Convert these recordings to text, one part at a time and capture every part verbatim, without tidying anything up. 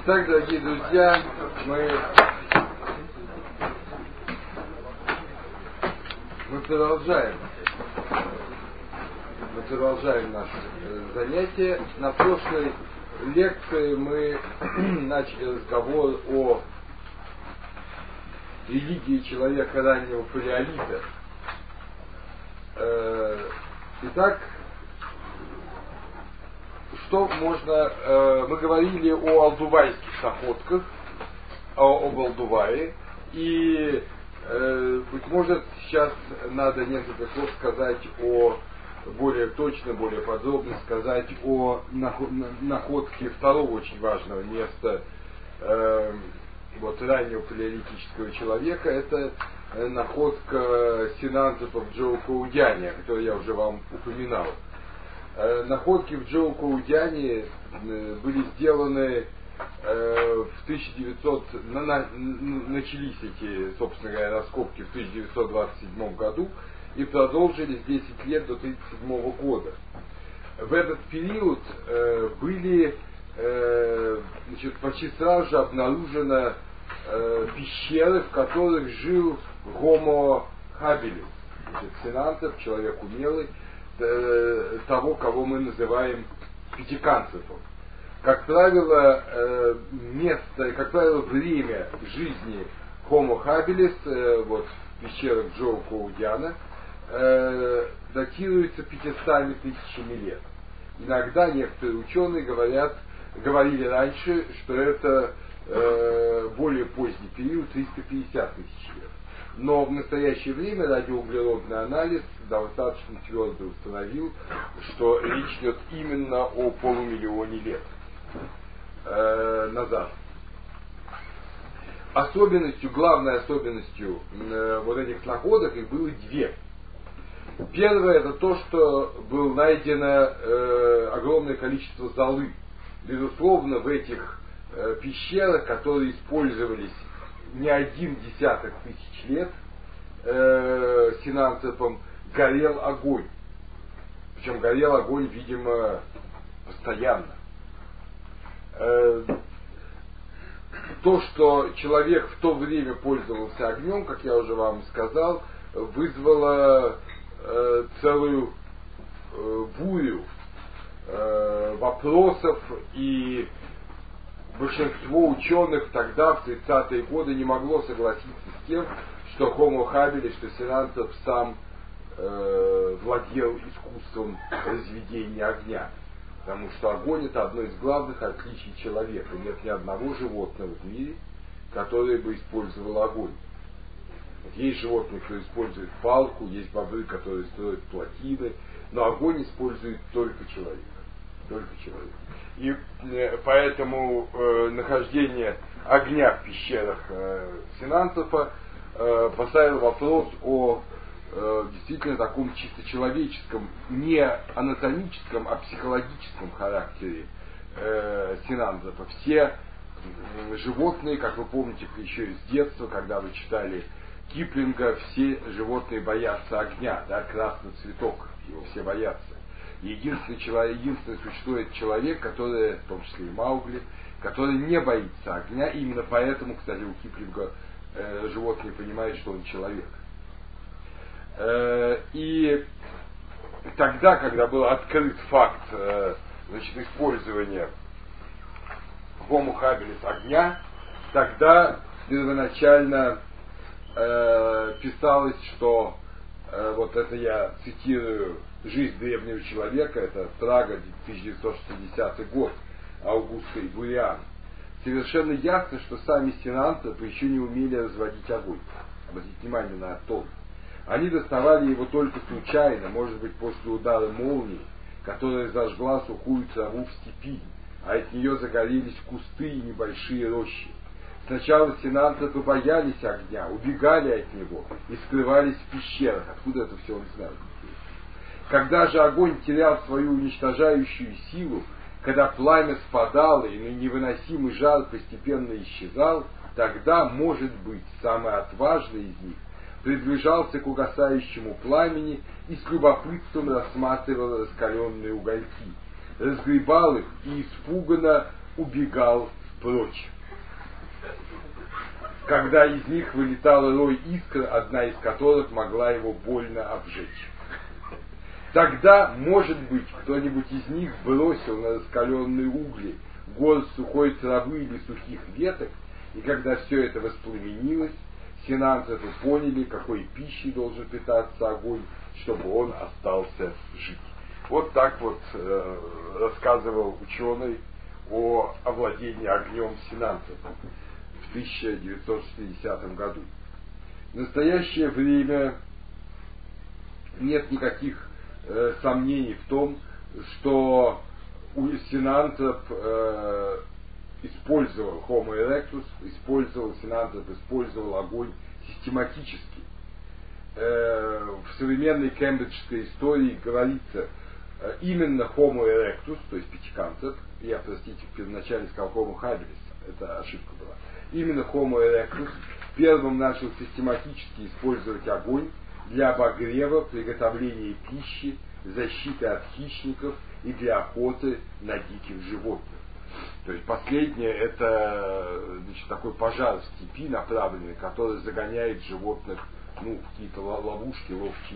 Итак, дорогие друзья, мы, мы продолжаем. Мы продолжаем наше занятие. На прошлой лекции мы начали разговор о религии человека раннего палеолита. Итак, что можно... Мы говорили о алдувайских находках, о, об Алдувае, и, быть может, сейчас надо несколько слов сказать о, более точно, более подробно сказать о находке второго очень важного места э, вот, раннего палеолитического человека. Это находка синантропа в Джоукоудяне, о которой я уже вам упоминал. Находки в Джоукоудяне были сделаны в тысяча девятьсот... Начались эти, собственно говоря, раскопки в тысяча девятьсот двадцать седьмом году и продолжились десять лет до тысяча девятьсот тридцать седьмого года. В этот период были, значит, почти сразу же обнаружены пещеры, в которых жил Homo habilis, синантроп, человек умелый, того, кого мы называем пятиканцепом. Как правило, место, как правило, время жизни Homo habilis вот, в пещерах Джоукоудяна датируется пятьюстами тысячами лет. Иногда некоторые ученые говорят, говорили раньше, что это более поздний период, триста пятьдесят тысяч лет. Но в настоящее время радиоуглеродный анализ достаточно твердо установил, что речь идет именно о полумиллионе лет э, назад. Особенностью, главной особенностью э, вот этих находок их было две. Первое — это то, что было найдено э, огромное количество золы. Безусловно, в этих э, пещерах, которые использовались не один десяток тысяч лет, э, синантропом, горел огонь. Причем горел огонь, видимо, постоянно. Э, то, что человек в то время пользовался огнем, как я уже вам сказал, вызвало э, целую э, бурю э, вопросов, и большинство ученых тогда, в тридцатые годы, не могло согласиться с тем, что Homo habilis, что синантроп сам э, владел искусством разведения огня. Потому что огонь — это одно из главных отличий человека. Нет ни одного животного в мире, которое бы использовало огонь. Вот есть животные, которые используют палку, есть бобры, которые строят плотины, но огонь использует только человек. Только человек. И э, поэтому э, нахождение огня в пещерах э, синантропа э, поставило вопрос о э, действительно таком чисто человеческом, не анатомическом, а психологическом характере э, синантропа. Все э, животные, как вы помните еще из детства, когда вы читали Киплинга, все животные боятся огня, да, красный цветок, его все боятся. Единственный, человек, единственное существует человек, который, в том числе и Маугли, который не боится огня, и именно поэтому, кстати, у Киплинга э, животные понимают, что он человек. Э, и тогда, когда был открыт факт э, значит, использования Homo habilis огня, тогда первоначально э, писалось, что э, вот это я цитирую: «Жизнь древнего человека», это Прага, тысяча девятьсот шестидесятый год, Аугуста и Буриан. Совершенно ясно, что сами синантропы еще не умели разводить огонь. Обратите внимание на то. Они доставали его только случайно, может быть, после удара молнии, которая зажгла сухую траву в степи, а от нее загорелись кусты и небольшие рощи. Сначала синантропы боялись огня, убегали от него и скрывались в пещерах. Откуда это все он знает? Когда же огонь терял свою уничтожающую силу, когда пламя спадало и невыносимый жар постепенно исчезал, тогда, может быть, самый отважный из них приближался к угасающему пламени и с любопытством рассматривал раскаленные угольки, разгребал их и испуганно убегал в прочь. Когда из них вылетал рой искр, одна из которых могла его больно обжечь. Тогда, может быть, кто-нибудь из них бросил на раскаленные угли горсть сухой травы или сухих веток, и когда все это воспламенилось, синанцепы поняли, какой пищей должен питаться огонь, чтобы он остался жить. Вот так вот э, рассказывал ученый о овладении огнем синанцепов в тысяча девятьсот шестидесятом году. В настоящее время нет никаких э, сомнений в том, что синанцеп э, использовал Homo erectus, использовал синанцеп, использовал огонь систематически. Э, в современной кембриджской истории говорится э, именно Homo erectus, то есть пятикантроп, я, простите, первоначально сказал Homo habilis, это ошибка была. Именно Homo erectus первым начал систематически использовать огонь для обогрева, приготовления пищи, защиты от хищников и для охоты на диких животных. То есть последнее это, значит, такой пожар в степи направленный, который загоняет животных, ну, в какие-то ловушки, ловчие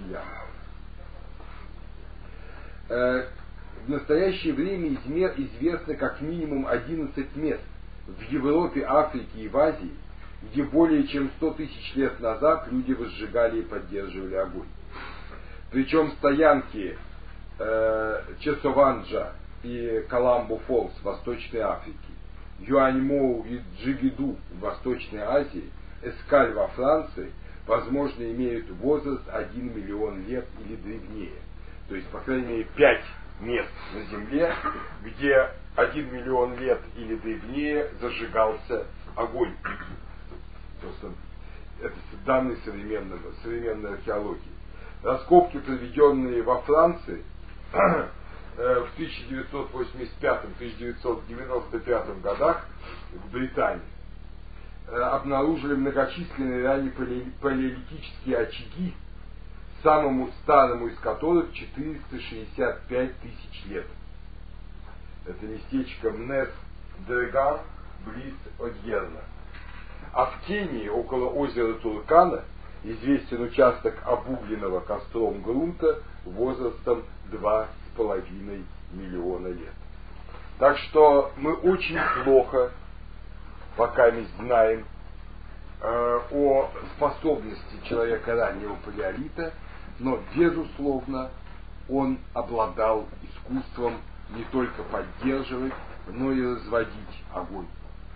ямы. В настоящее время известно как минимум одиннадцать мест в Европе, Африке и в Азии, где более чем сто тысяч лет назад люди возжигали и поддерживали огонь. Причем стоянки э, Чесованджа и Каламбу-Фоллс в Восточной Африке, Юаньмоу и Джигиду в Восточной Азии, Эскаль во Франции, возможно, имеют возраст один миллион лет или древнее. То есть, по крайней мере, пять мест на Земле, где один миллион лет или древнее зажигался огонь. Просто это данные современного, современной археологии. Раскопки, проведенные во Франции в тысяча девятьсот восемьдесят пятом — тысяча девятьсот девяносто пятом годах в Британии, обнаружили многочисленные ранее палеолитические очаги, самому старому из которых четыреста шестьдесят пять тысяч лет. Это местечко Мнес-Дреган, близ Одьерна. А в Кении, около озера Туркана, известен участок обугленного костром грунта возрастом два с половиной миллиона лет. Так что мы очень плохо пока мы знаем э, о способности человека раннего палеолита, но, безусловно, он обладал искусством не только поддерживать, но и разводить огонь.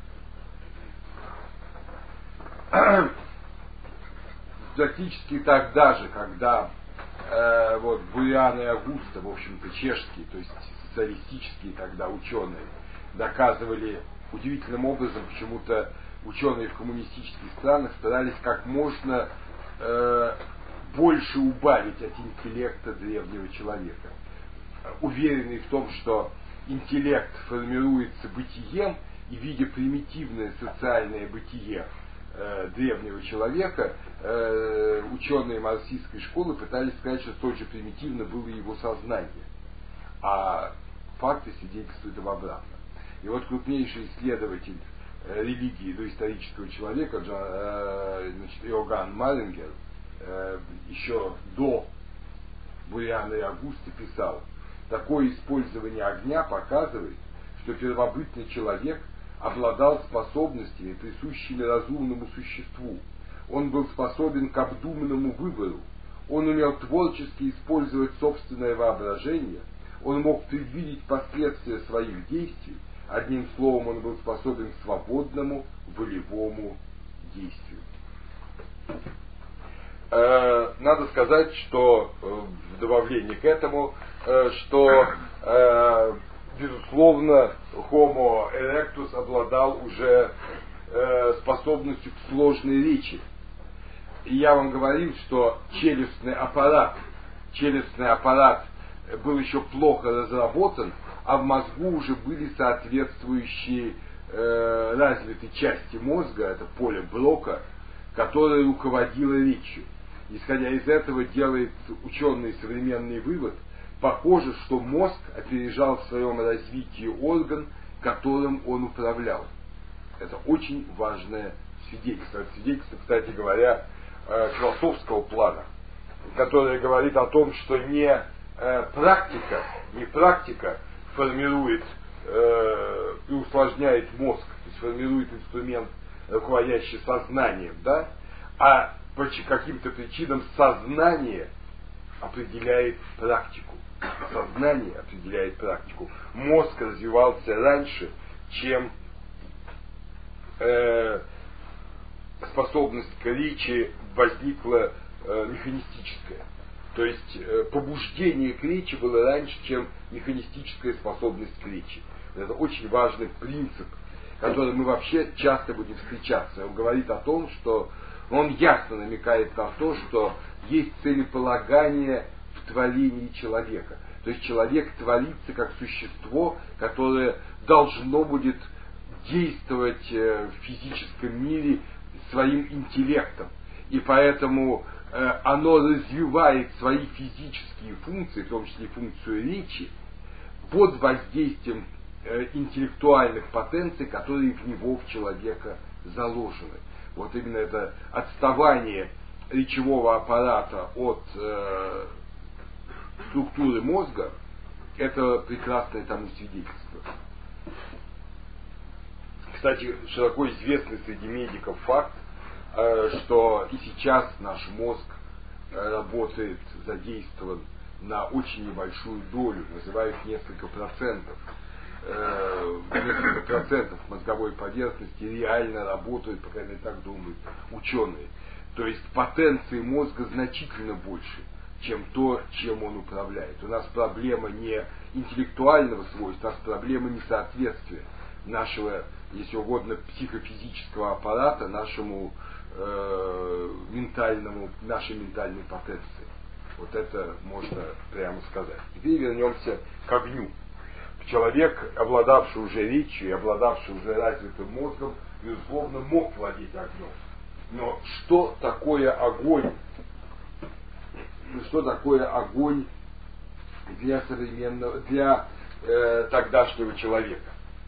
Практически тогда же, когда э, вот Буриан и Агуста, в общем-то чешские, то есть социалистические тогда ученые, доказывали удивительным образом, почему-то ученые в коммунистических странах старались как можно э, больше убавить от интеллекта древнего человека, уверенные в том, что интеллект формируется бытием, и видя примитивное социальное бытие э, древнего человека, э, ученые марксистской школы пытались сказать, что столь же примитивно было его сознание. А факты свидетельствуют об обратном. И вот крупнейший исследователь э, религии доисторического человека, Джон, э, значит, Иоганн Марингер, э, еще до Буриана и Агуста писал: такое использование огня показывает, что первобытный человек обладал способностями, присущими разумному существу. Он был способен к обдуманному выбору. Он умел творчески использовать собственное воображение. Он мог предвидеть последствия своих действий. Одним словом, он был способен к свободному волевому действию. Э, надо сказать, что э, в добавлении к этому, э, что э, безусловно Homo erectus обладал уже э, способностью к сложной речи. И я вам говорил, что челюстный аппарат, челюстный аппарат был еще плохо разработан, а в мозгу уже были соответствующие э, развитые части мозга, это поле Брока, которое руководило речью. Исходя из этого делает ученый современный вывод: похоже, что мозг опережал в своем развитии орган, которым он управлял. Это очень важное свидетельство. Это свидетельство, кстати говоря, философского плана, которое говорит о том, что не практика, не практика формирует э, и усложняет мозг, то есть формирует инструмент, руководящий сознанием, да, а по каким-то причинам сознание определяет практику. Сознание определяет практику. Мозг развивался раньше, чем э, способность к речи возникла э, механистическая. То есть э, побуждение к речи было раньше, чем механистическая способность к речи. Это очень важный принцип, который мы вообще часто будем встречаться. Он говорит о том, что он ясно намекает на то, что есть целеполагание в творении человека. То есть человек творится как существо, которое должно будет действовать в физическом мире своим интеллектом. И поэтому э, оно развивает свои физические функции, в том числе функцию речи, под воздействием э, интеллектуальных потенций, которые в него, в человека, заложены. Вот именно это отставание речевого аппарата от э, структуры мозга, это прекрасное тому свидетельство. Кстати, широко известный среди медиков факт, что и сейчас наш мозг работает, задействован на очень небольшую долю, называют несколько процентов. Несколько процентов мозговой поверхности реально работают, по крайней мере, так думают ученые. То есть потенции мозга значительно больше, чем то, чем он управляет. У нас проблема не интеллектуального свойства, у нас проблема несоответствия нашего, если угодно, психофизического аппарата нашему э, ментальному, нашей ментальной потенции. Вот это можно прямо сказать. Теперь вернемся к огню. Человек, обладавший уже речью и обладавший уже развитым мозгом, безусловно, мог владеть огнем. Но что такое огонь? Что такое огонь для современного, для э, тогдашнего человека?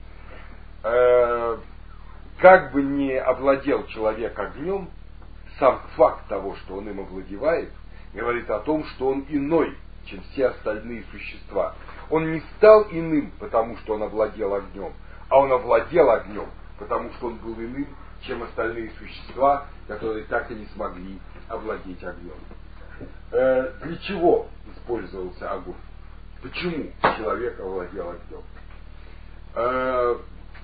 Э, как бы ни овладел человек огнем, сам факт того, что он им овладевает, говорит о том, что он иной, чем все остальные существа. Он не стал иным, потому что он овладел огнем, а он овладел огнем, потому что он был иным, чем остальные существа, которые так и не смогли овладеть огнем. Э, для чего использовался огонь? Почему человек овладел огнем? Э,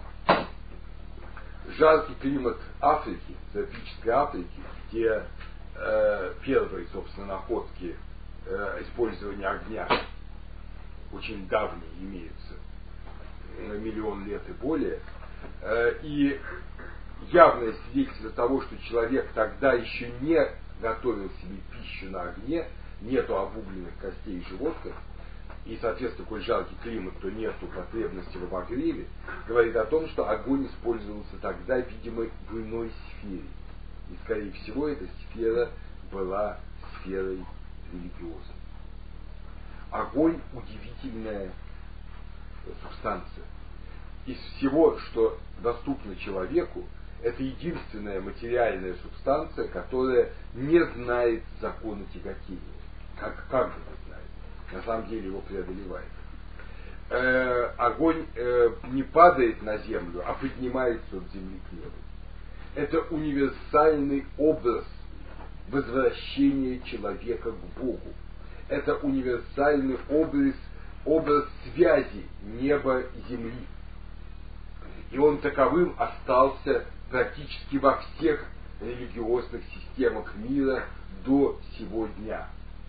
жаркий климат Африки, тропической Африки, где э, первые, собственно, находки э, использования огня очень давние имеются, миллион лет и более, э, и явное свидетельство того, что человек тогда еще не готовил себе пищу на огне, нету обугленных костей животных, и, соответственно, такой жаркий климат, то нету потребности в обогреве, говорит о том, что огонь использовался тогда, видимо, в иной сфере. И, скорее всего, эта сфера была сферой религиозной. Огонь – удивительная субстанция. Из всего, что доступно человеку, это единственная материальная субстанция, которая не знает закона тяготения. Как, как же не знает? На самом деле его преодолевает. Э, огонь э, не падает на землю, а поднимается от земли к небу. Это универсальный образ возвращения человека к Богу. Это универсальный образ, образ связи неба и земли. И он таковым остался практически во всех религиозных системах мира до сего дня.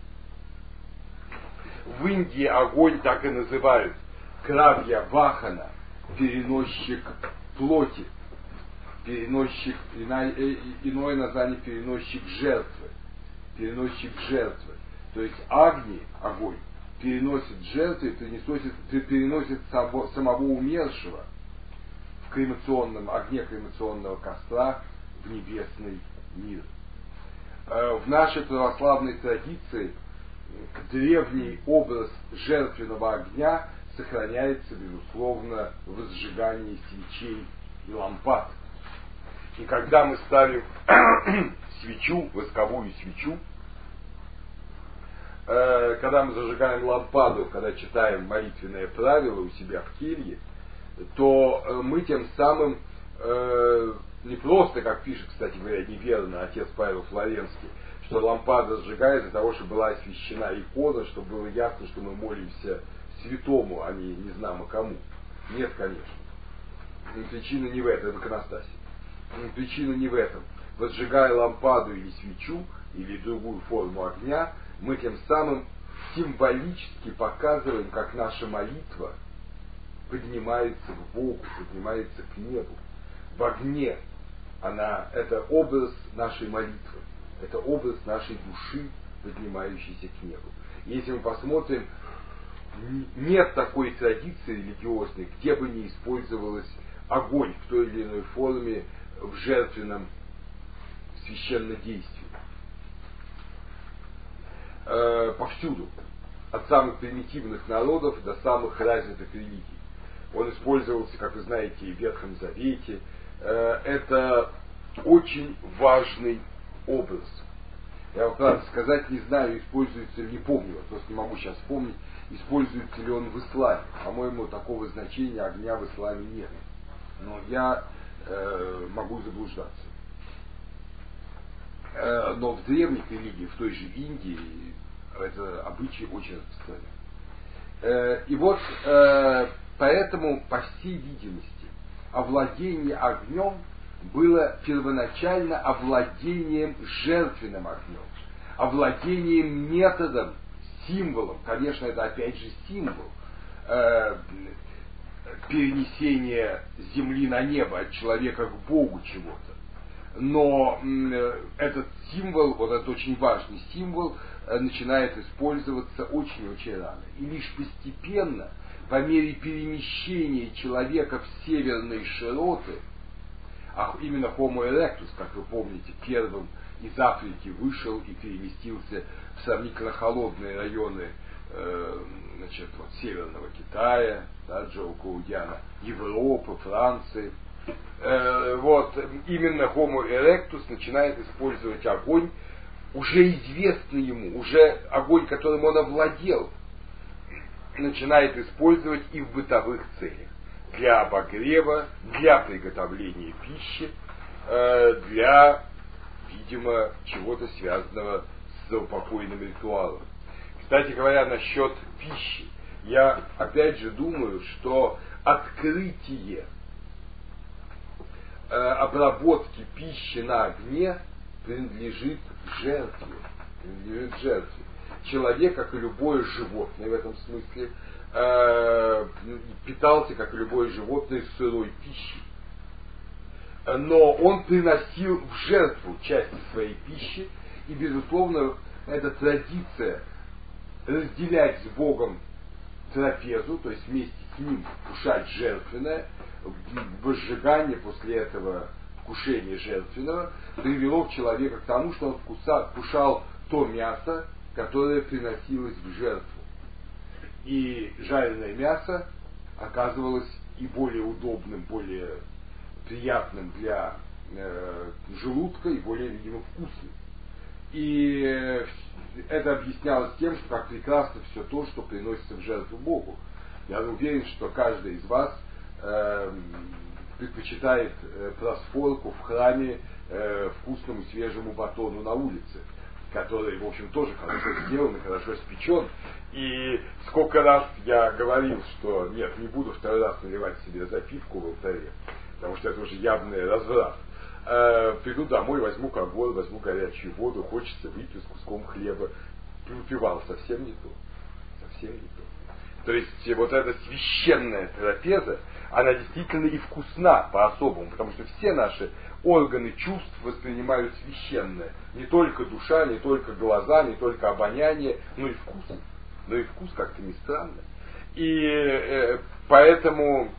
В Индии огонь так и называют кравья вахана, переносчик плоти, переносчик, иное название переносчик жертвы, переносчик жертвы. То есть Агни, огонь, переносит жертвы, переносит, переносит самого умершего в кремационном огне кремационного костра в небесный мир. В нашей православной традиции древний образ жертвенного огня сохраняется, безусловно, в сжигании свечей и лампад. И когда мы ставим свечу, восковую свечу, э, когда мы зажигаем лампаду, когда читаем молитвенные правила у себя в келье, то э, мы тем самым э, не просто, как пишет, кстати говоря, неверно отец Павел Флоренский, что лампада сжигается для того, чтобы была освящена икона, чтобы было ясно, что мы молимся святому, а не не знамо кому. Нет, конечно. Причина не в этом, это в иконостасе. Причина не в этом. Возжигая лампаду или свечу, или другую форму огня, мы тем самым символически показываем, как наша молитва поднимается к Богу, поднимается к небу. В огне она, это образ нашей молитвы, это образ нашей души, поднимающейся к небу. Если мы посмотрим, нет такой традиции религиозной, где бы не использовалась огонь в той или иной форме в жертвенном священнодействии. Э, повсюду, от самых примитивных народов до самых развитых религий. Он использовался, как вы знаете, и в Ветхом Завете. Э, это очень важный образ. Я вам, правда сказать, не знаю, используется ли, не помню, просто не могу сейчас вспомнить, используется ли он в исламе. По-моему, такого значения огня в исламе нет. Но я э, могу заблуждаться. Э, но в древних религиях, в той же Индии, это обычай очень распространен. Э, и вот э, поэтому, по всей видимости, овладение огнем было первоначально овладением жертвенным огнем, овладением методом, символом. Конечно, это опять же символ э, перенесения земли на небо, от человека к Богу чего-то. Но э, этот символ, вот этот очень важный символ, э, начинает использоваться очень-очень рано. И лишь постепенно, по мере перемещения человека в северные широты, а именно Homo erectus, как вы помните, первым из Африки вышел и переместился в сравнительно холодные районы э, значит, вот, Северного Китая, да, Джо Коудиана, Европы, Франции. Э, вот, именно Homo erectus начинает использовать огонь, уже известный ему, уже огонь, которым он овладел, начинает использовать и в бытовых целях. Для обогрева, для приготовления пищи, э, для, видимо, чего-то связанного с заупокойным ритуалом. Кстати говоря, насчет пищи, я опять же думаю, что открытие э, обработки пищи на огне принадлежит жертве. Принадлежит жертве. Человек, как и любое животное в этом смысле, э, питался, как и любое животное, сырой пищей. Но он приносил в жертву часть своей пищи, и, безусловно, эта традиция разделять с Богом трапезу, то есть вместе с Ним кушать жертвенное, возжигание после этого вкушения жертвенного, привело человека к тому, что он вкуса, вкушал то мясо, которое приносилось в жертву. И жареное мясо оказывалось и более удобным, более приятным для э, желудка, и более, видимо, вкусным. И э, это объяснялось тем, что как прекрасно все то, что приносится в жертву Богу. Я уверен, что каждый из вас э, предпочитает э, просфорку в храме э, вкусному свежему батону на улице, который, в общем, тоже хорошо сделан и хорошо спечен. И сколько раз я говорил, что нет, не буду второй раз наливать себе запивку в алтаре, потому что это уже явный разврат. Э, приду домой, возьму когор, возьму горячую воду, хочется выпить с куском хлеба. Выпивал, совсем не то. Совсем не то. То есть вот эта священная трапеза, она действительно и вкусна по-особому, потому что все наши органы чувств воспринимают священное. Не только душа, не только глаза, не только обоняние, но и вкус. Но и вкус как-то не странно. И э, поэтому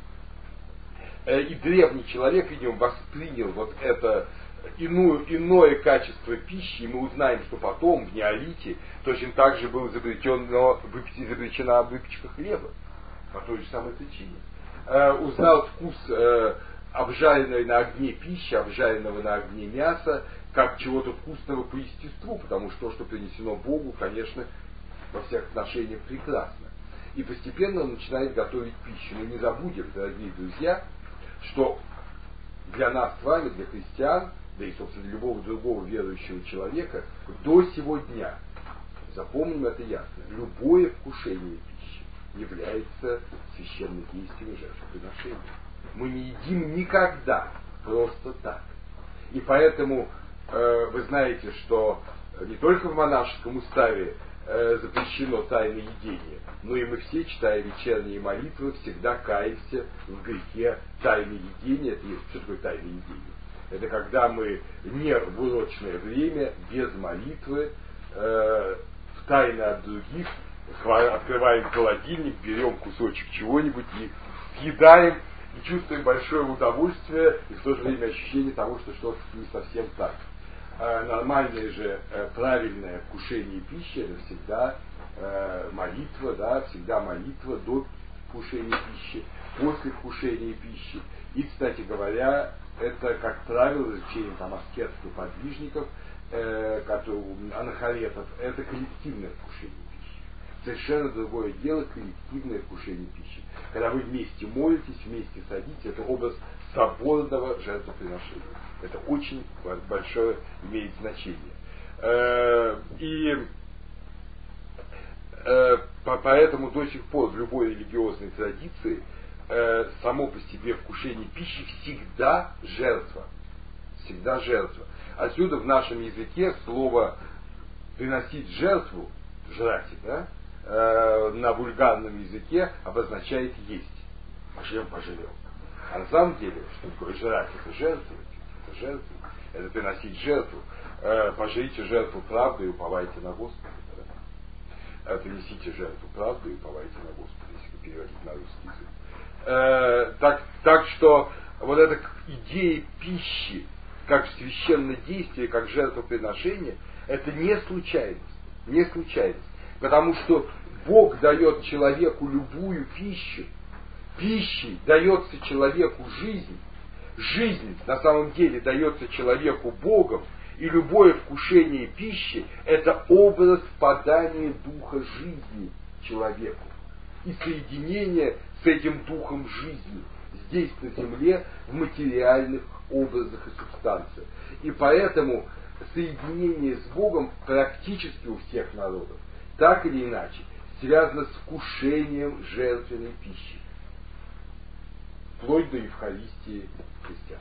э, и древний человек, видимо, воспринял вот это иную, иное качество пищи, и мы узнаем, что потом в неолите точно так же было изобретено, изобретена выпечка хлеба по той же самой причине. Э, узнал вкус э, обжаренной на огне пищи, обжаренного на огне мяса, как чего-то вкусного по естеству, потому что то, что принесено Богу, конечно, во всех отношениях прекрасно. И постепенно он начинает готовить пищу. Но не забудем, дорогие друзья, что для нас с вами, для христиан, да и, собственно, для любого другого верующего человека, до сего дня, запомним это ясно, любое вкушение пищи является священным действием и жертвоприношением. Мы не едим никогда просто так. И поэтому э, вы знаете, что не только в монашеском уставе э, запрещено тайное едение, но и мы все, читая вечерние молитвы, всегда каемся в грехе тайное едение. Это есть, что такое тайное едение? Это когда мы не в урочное время, без молитвы, э, тайно от других, открываем холодильник, берем кусочек чего-нибудь и съедаем, и чувствуем большое удовольствие, и в то же время ощущение того, что что-то не совсем так. А нормальное же, э, правильное вкушение пищи, это всегда э, молитва, да, всегда молитва до вкушения пищи, после вкушения пищи. И, кстати говоря, это, как правило, за исключением там аскетов и подвижников, э, которые, анахоретов, это коллективное вкушение пищи. Совершенно другое дело коллективное вкушение пищи. Когда вы вместе молитесь, вместе садитесь, это образ соборного жертвоприношения. Это очень большое имеет значение. Э, и э, по, поэтому до сих пор в любой религиозной традиции э, само по себе вкушение пищи всегда жертва. Всегда жертва. Отсюда в нашем языке слово приносить жертву, жрать, да, э, на вульгарном языке обозначает есть. Пожрем, пожрем. А на самом деле, что такое жрать? Это жертвовать. Это жертву. Это приносить жертву. Э, пожрите жертву правды и уповайте на Господа. Да? Э, принесите жертву правды и уповайте на Господа, если переводить на русский язык. Э, так, так что вот эта идея пищи, как священное действие, как жертвоприношение, это не случайность. Не случайность. Потому что Бог дает человеку любую пищу. Пищей дается человеку жизнь. Жизнь на самом деле дается человеку Богом. И любое вкушение пищи – это образ подания духа жизни человеку. И соединение с этим духом жизни здесь на земле в материальных образах и субстанциях. И поэтому соединение с Богом практически у всех народов, так или иначе, связано с вкушением жертвенной пищи. Вплоть до Евхаристии христиан.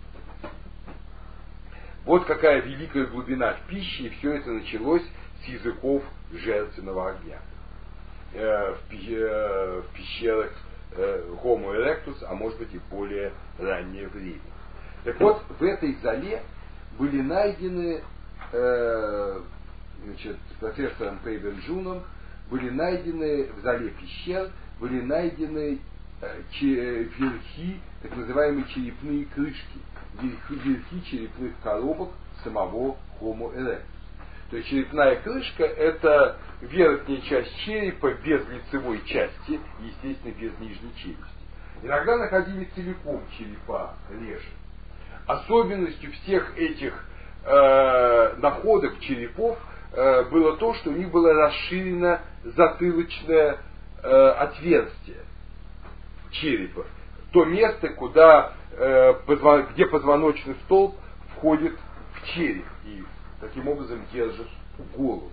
Вот какая великая глубина в пище, и все это началось с языков жертвенного огня. Э, в, пи- э, в пещерах э, Homo erectus, а может быть и в более раннее время. Так вот, в этой зале были найдены э, значит, профессором Пейвен-Джуном, были найдены в зале пещер, были найдены э, че, верхи, так называемые черепные крышки, верхи, верхи черепных коробок самого Homo erectus. То есть черепная крышка – это верхняя часть черепа без лицевой части, естественно, без нижней челюсти. Иногда находили целиком черепа лежа. Особенностью всех этих э, находок черепов э, было то, что у них было расширено затылочное э, отверстие черепа. То место, куда, э, позвон, где позвоночный столб входит в череп и таким образом держит голову.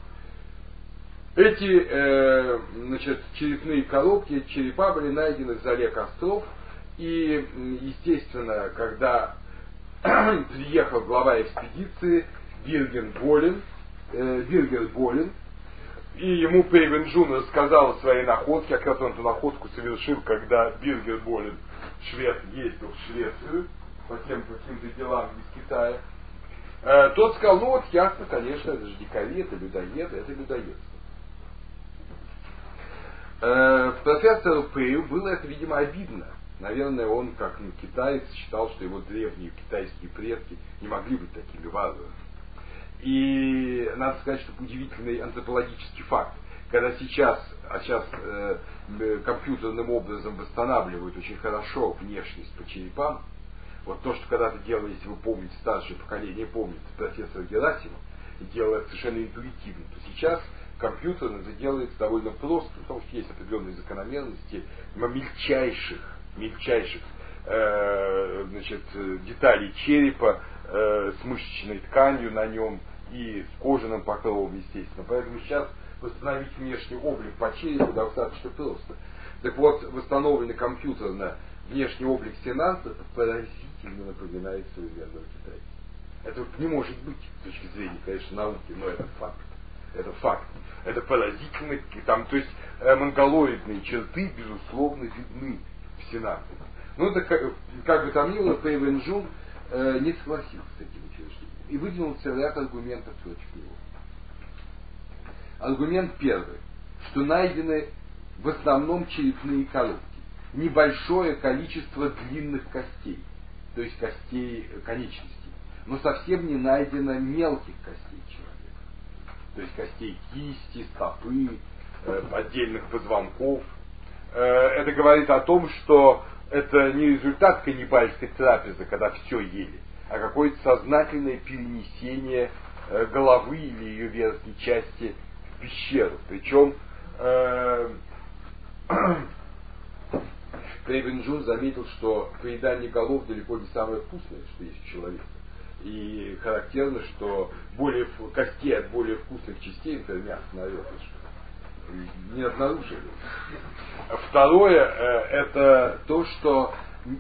Эти э, значит, черепные коробки, эти черепа были найдены в зале костров. И, естественно, когда приехал глава экспедиции Вирген Болен, э, Виргер Болен, и ему Пейвен-Джун рассказал о своей находке, как раз он эту находку совершил, когда Виргер Болен, швед, ездил в Швецию по тем каким-то делам из Китая. Э, тот сказал, ну вот ясно, конечно, это же дикари, это людоеды, это людоедство. Э, профессору Пэю было это, видимо, обидно. Наверное, он, как ну, китаец, считал, что его древние китайские предки не могли быть такими варварами. И надо сказать, что удивительный антропологический факт. когда сейчас, а сейчас э, компьютерным образом восстанавливают очень хорошо внешность по черепам, вот то, что когда-то делал, если вы помните, старшее поколение помнит, профессор Герасимов, и делал это совершенно интуитивно, то сейчас компьютерно это делается довольно просто, потому что есть определенные закономерности мельчайших, мельчайших э, значит, деталей черепа э, с мышечной тканью на нем и с кожаным покровом, естественно. Поэтому сейчас восстановить внешний облик по черепу достаточно просто. Так вот, восстановленный компьютерно внешний облик сенансов поразительно напоминает современного китайца. Это не может быть с точки зрения, конечно, науки, но это факт. Это факт. Это поразительно. Там, то есть э, монголоидные черты, безусловно, видны в сенансах. Ну, это как, как бы там ни было, Пэй Вэнь Жун э, не согласился с этим утверждением и выдвинул целый ряд аргументов против него. Аргумент первый, что найдены в основном черепные коробки. Небольшое количество длинных костей, то есть костей конечностей, но совсем не найдено мелких костей человека, то есть костей кисти, стопы, э, отдельных позвонков. Э, это говорит о том, что это не результат каннибальской трапезы, когда все ели, а какое-то сознательное перенесение э, головы или ее верхней части в пещеру. Причем э, Пэй Вэнь Жун заметил, что поедание голов далеко не самое вкусное, что есть у человека. И характерно, что более, костей от более вкусных частей, например, мясо нарезать, не обнаружили. Второе, это то, что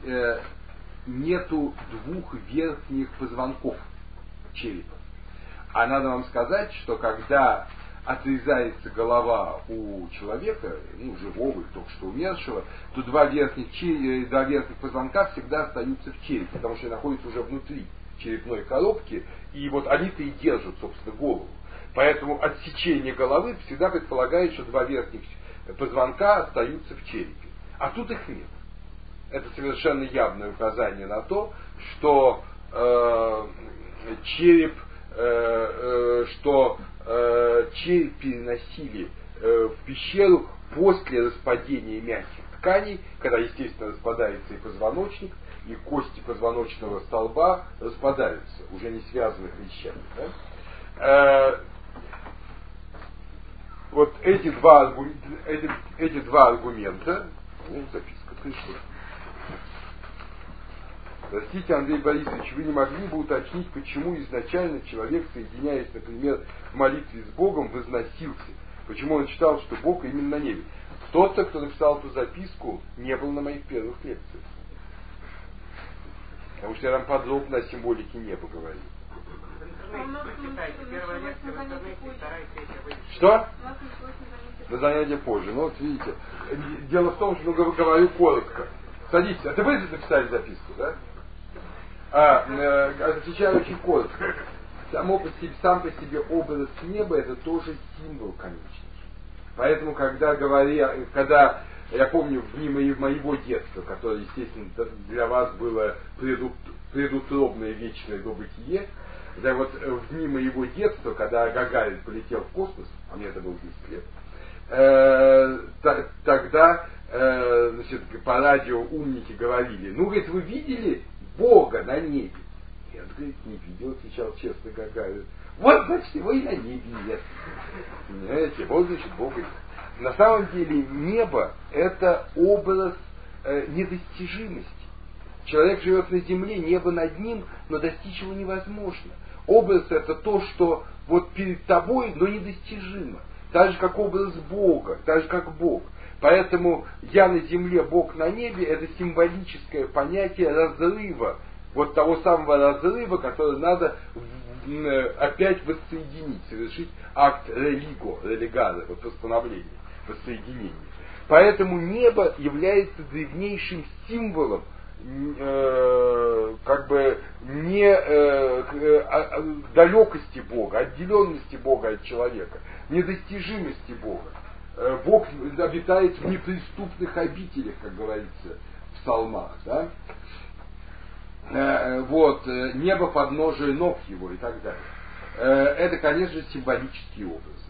нету двух верхних позвонков черепа. А надо вам сказать, что когда отрезается голова у человека, ну, живого, только что умершего, то два верхних, два верхних позвонка всегда остаются в черепе, потому что они находятся уже внутри черепной коробки, и вот они-то и держат, собственно, голову. Поэтому отсечение головы всегда предполагает, что два верхних позвонка остаются в черепе. А тут их нет. Это совершенно явное указание на то, что э, череп, э, э, что э, череп переносили э, в пещеру после распадения мягких тканей, когда, естественно, распадается и позвоночник, и кости позвоночного столба распадаются, уже не связанных вещами. Да? Э, вот эти два, эти, эти два аргумента, ну, записка пришла. Простите, Андрей Борисович, вы не могли бы уточнить, почему изначально человек, соединяясь, например, в молитве с Богом, возносился? Почему он считал, что Бог именно на небе? Тот-то, кто написал эту записку, не был на моих первых лекциях. Потому что я там подробно о символике неба говорил. Что? На занятие позже. Ну вот видите. Дело в том, что ну, говорю коротко. Садитесь. А ты будешь написать записку, да? А, э, отвечаю очень коротко. Само по себе, сам по себе образ неба это тоже символ, конечно же. Поэтому, когда говоря, когда я помню в дни моего детства, которое, естественно, для вас было предут, предутробное вечное до бытие, да вот в дни моего детства, когда Гагарин полетел в космос, а мне это было десять лет, э, т- тогда э, значит, по радио умники говорили, ну, говорит, вы видели Бога на небе? Я, говорит, не видел, отвечал честно Гагарин. Вот, значит, его и на небе нет. Понимаете, вот, значит, Бог. На самом деле небо это образ э, недостижимости. Человек живет на земле, небо над ним, но достичь его невозможно. Образ это то, что вот перед тобой, но недостижимо. Так же, как образ Бога, так же, как Бог. Поэтому я на земле, Бог на небе, это символическое понятие разрыва. Вот того самого разрыва, который надо опять воссоединить, совершить акт религо, религада, вот постановление, воссоединения. Поэтому небо является древнейшим символом э, как бы не э, э, далекости Бога, отделенности Бога от человека, недостижимости Бога. Э, Бог обитает в неприступных обителях, как говорится в псалмах, да? Э, вот, э, небо подножие ног его и так далее. Э, это, конечно же, символические образы.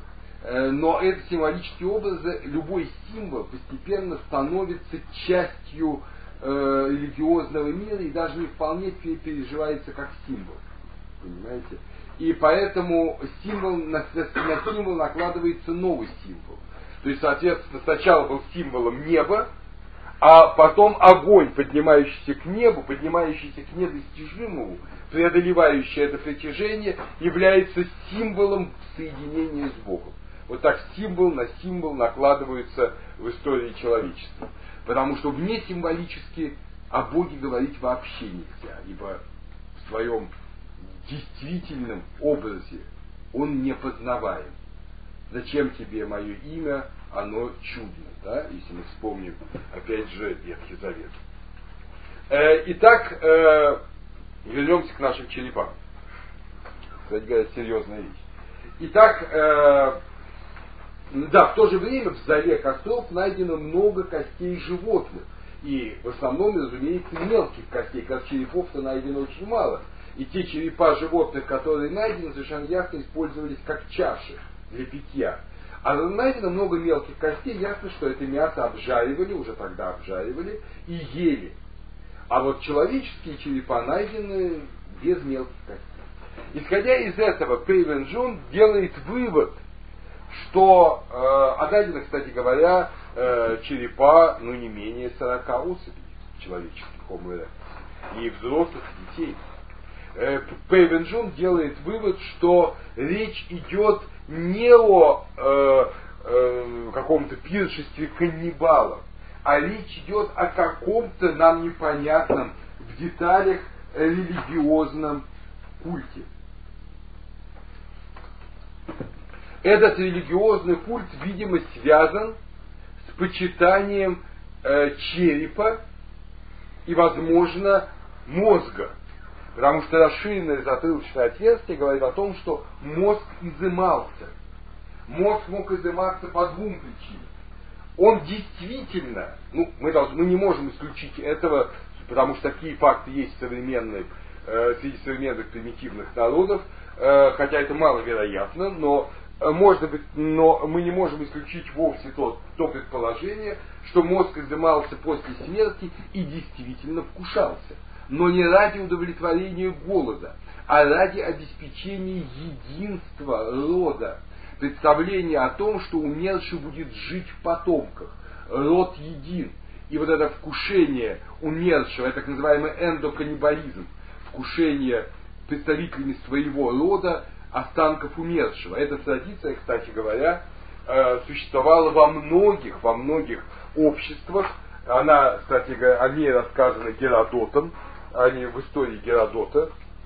Но эти символические образы, любой символ постепенно становится частью э, религиозного мира и даже не вполне переживается как символ. Понимаете? И поэтому символ, на, на символ накладывается новый символ. То есть, соответственно, сначала был символом неба, а потом огонь, поднимающийся к небу, поднимающийся к недостижимому, преодолевающий это притяжение, является символом соединения с Богом. Вот так символ на символ накладываются в истории человечества. Потому что вне символически о Боге говорить вообще нельзя, ибо в своем действительном образе он непознаваем. Зачем тебе мое имя, оно чудно, да, если мы вспомним, опять же, Ветхий Завет. Э, итак, э, вернемся к нашим черепам. Кстати говоря, серьезная вещь. Итак, э, да, в то же время в зале костров найдено много костей животных. И в основном, разумеется, мелких костей, как черепов-то найдено очень мало. И те черепа животных, которые найдены, совершенно ясно использовались как чаши для питья. А найдено много мелких костей, ясно, что это мясо обжаривали, уже тогда обжаривали, и ели. А вот человеческие черепа найдены без мелких костей. Исходя из этого, Пейвен Джун делает вывод, что, э, а найдено, кстати говоря, э, черепа, ну, не менее сорока особей человеческих Homo erectus, и взрослых, и детей. Э, Пейвен Джун делает вывод, что речь идет не о э, э, каком-то пиршестве каннибалов, а речь идет о каком-то нам непонятном в деталях религиозном культе. Этот религиозный культ, видимо, связан с почитанием э, черепа и, возможно, мозга. Потому что расширенное затылочное отверстие говорит о том, что мозг изымался. Мозг мог изыматься по двум причинам. Он действительно, ну, мы, должны, мы не можем исключить этого, потому что такие факты есть современные, э, среди современных примитивных народов, э, хотя это маловероятно, но можно быть, но мы не можем исключить вовсе то, то предположение, что мозг изымался после смерти и действительно вкушался. Но не ради удовлетворения голода, а ради обеспечения единства рода, представления о том, что умерший будет жить в потомках, род един. И вот это вкушение умершего, это так называемый эндоканнибализм, вкушение представителями своего рода останков умершего. Эта традиция, кстати говоря, существовала во многих, во многих обществах. Она, кстати говоря, о ней рассказана Геродотом, а не в истории Геродота,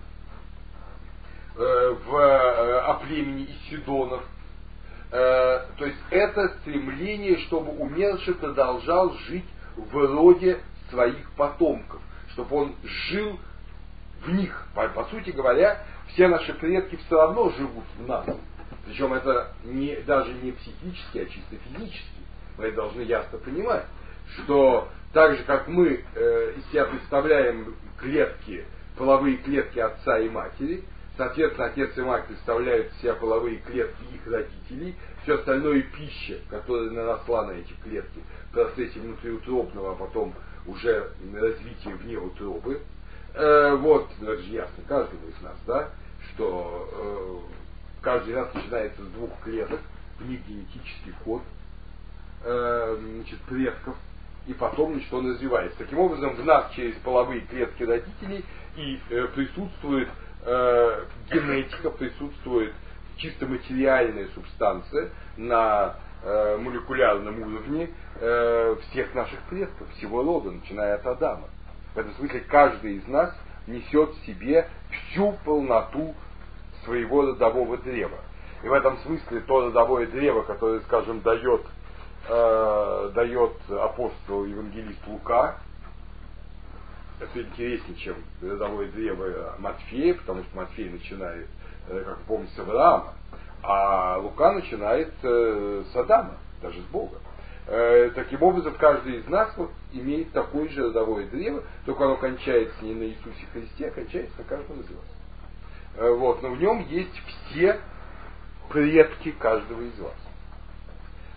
в, о племени Исидонов. То есть это стремление, чтобы умерший продолжал жить в роде своих потомков, чтобы он жил в них. По, по сути говоря, все наши предки все равно живут в нас. Причем это не, даже не психически, а чисто физически. Мы должны ясно понимать, что так же, как мы э, из себя представляем клетки, половые клетки отца и матери, соответственно, отец и мать представляют из себя половые клетки их родителей, все остальное пища, которая наросла на эти клетки в процессе внутриутробного, а потом уже развития вне утробы. Э, вот, ну, это же ясно каждому из нас, да, что э, каждый раз начинается с двух клеток, в них генетический код э, значит, предков, и потом, значит, он развивается. Таким образом, в нас через половые клетки родителей и э, присутствует э, генетика, присутствует чисто материальная субстанция на э, молекулярном уровне э, всех наших предков, всего рода, начиная от Адама. В этом смысле каждый из нас несет в себе всю полноту своего родового древа. И в этом смысле то родовое древо, которое, скажем, дает, э, дает апостол евангелист Лука, это интереснее, чем родовое древо Матфея, потому что Матфей начинает, э, как вы помните, с Авраама, а Лука начинает э, с Адама, даже с Бога. Э, таким образом, каждый из нас вот, имеет такое же родовое древо, только оно кончается не на Иисусе Христе, а кончается на каждом из вас. Э, вот, но в нем есть все предки каждого из вас.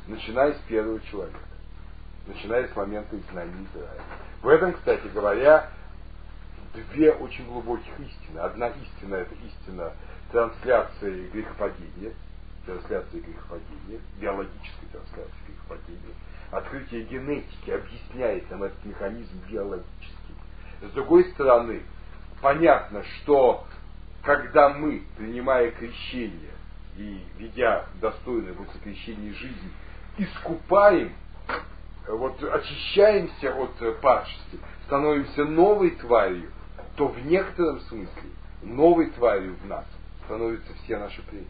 начиная с первого человека, начиная с момента изгнания Израиля. В этом, кстати говоря, две очень глубоких истины. Одна истина — это истина трансляции грехопадения, трансляции грехопадения, биологической трансляции грехопадения. Открытие генетики объясняет нам этот механизм биологически. С другой стороны, понятно, что когда мы, принимая крещение и ведя достойную после крещения жизнь, искупаем, вот, очищаемся от падшести, становимся новой тварью, то в некотором смысле новой тварью в нас становятся все наши предки.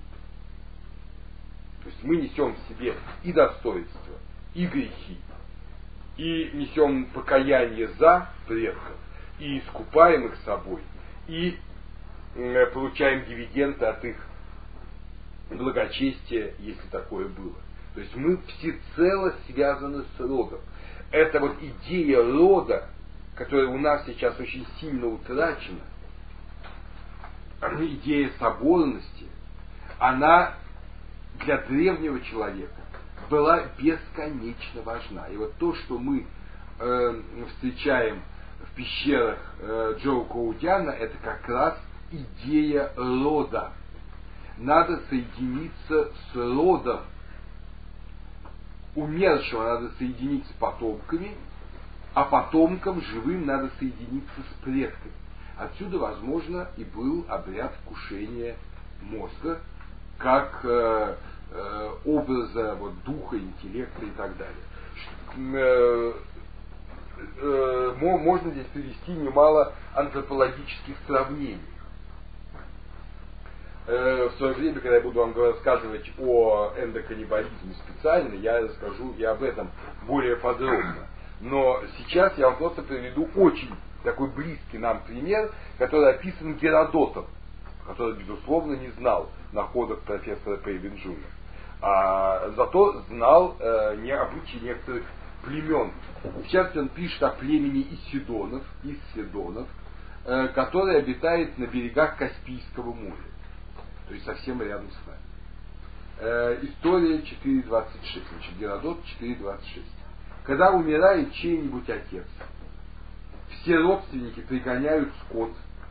То есть мы несем в себе и достоинство, и грехи, и несем покаяние за предков, и искупаем их собой, и э, получаем дивиденды от их благочестия, если такое было. То есть мы всецело связаны с родом. Это вот идея рода, которая у нас сейчас очень сильно утрачена, идея соборности, она для древнего человека была бесконечно важна. И вот то, что мы э, встречаем в пещерах э, Джоу Коудяна, это как раз идея рода. Надо соединиться с родом. Умершего надо соединить с потомками, а потомкам живым надо соединиться с предками. Отсюда, возможно, и был обряд вкушения мозга, как э, э, образа вот, духа, интеллекта и так далее. Э, э, можно здесь привести немало антропологических сравнений. Э, в свое время, когда я буду вам рассказывать о эндоканнибализме специально, я расскажу и об этом более подробно. Но сейчас я вам просто приведу очень такой близкий нам пример, который описан Геродотом, который, безусловно, не знал находок профессора Пейвенджуна, а зато знал э, не обычаи некоторых племен. В частности, он пишет о племени Исидонов, Исидонов, э, который обитает на берегах Каспийского моря, то есть совсем рядом с нами. Э, история четыре двадцать шесть, значит, Геродот четыре двадцать шесть. Когда умирает чей-нибудь отец, все родственники пригоняют скот,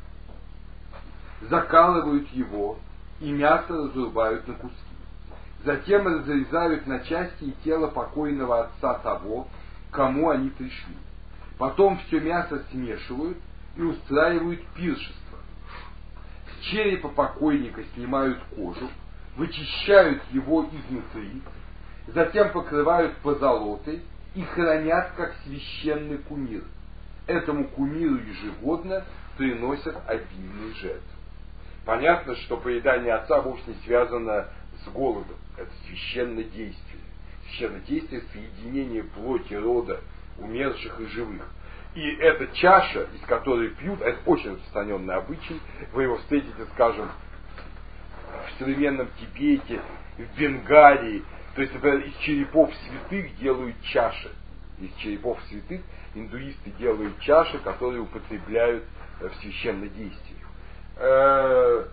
закалывают его и мясо разрубают на куски. Затем разрезают на части и тело покойного отца того, к кому они пришли. Потом все мясо смешивают и устраивают пиршество. С черепа покойника снимают кожу, вычищают его изнутри, затем покрывают позолотой и хранят как священный кумир. Этому кумиру ежегодно приносят обильные жертвы. Понятно, что поедание отца вовсе не связано с голодом. Это священное действие. Священное действие соединения плоти, рода, умерших и живых. И эта чаша, из которой пьют, это очень распространенный обычай. Вы его встретите, скажем, в современном Тибете, в Бенгалии. То есть, например, из черепов святых делают чаши. Из черепов святых индуисты делают чаши, которые употребляют в священнодействии. В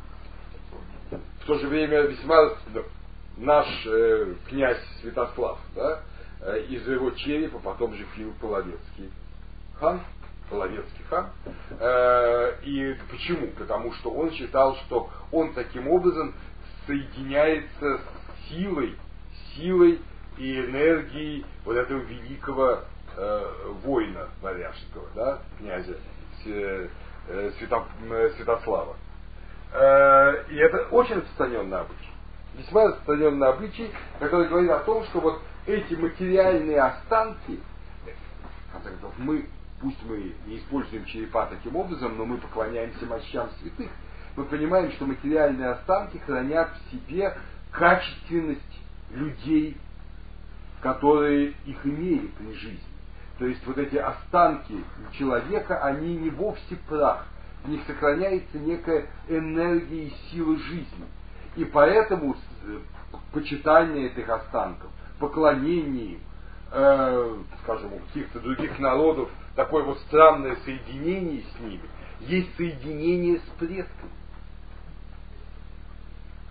то же время весьма наш э, князь Святослав, да, из его черепа потом же пил Половецкий хан, Половецкий хан. Э, и почему? Потому что он считал, что он таким образом соединяется с силой, силой и энергией вот этого великого э, воина варяжского, да, князя э, Свято, э, Святослава. Э, и это очень распространенный обычай. Весьма распространенный обычай, который говорит о том, что вот эти материальные останки, мы, пусть мы не используем черепа таким образом, но мы поклоняемся мощам святых, мы понимаем, что материальные останки хранят в себе качественность людей, которые их имели при жизни. То есть вот эти останки человека, они не вовсе прах, в них сохраняется некая энергия и сила жизни. И поэтому почитание этих останков, поклонение им, э, скажем, у каких-то других народов, такое вот странное соединение с ними, есть соединение с предками.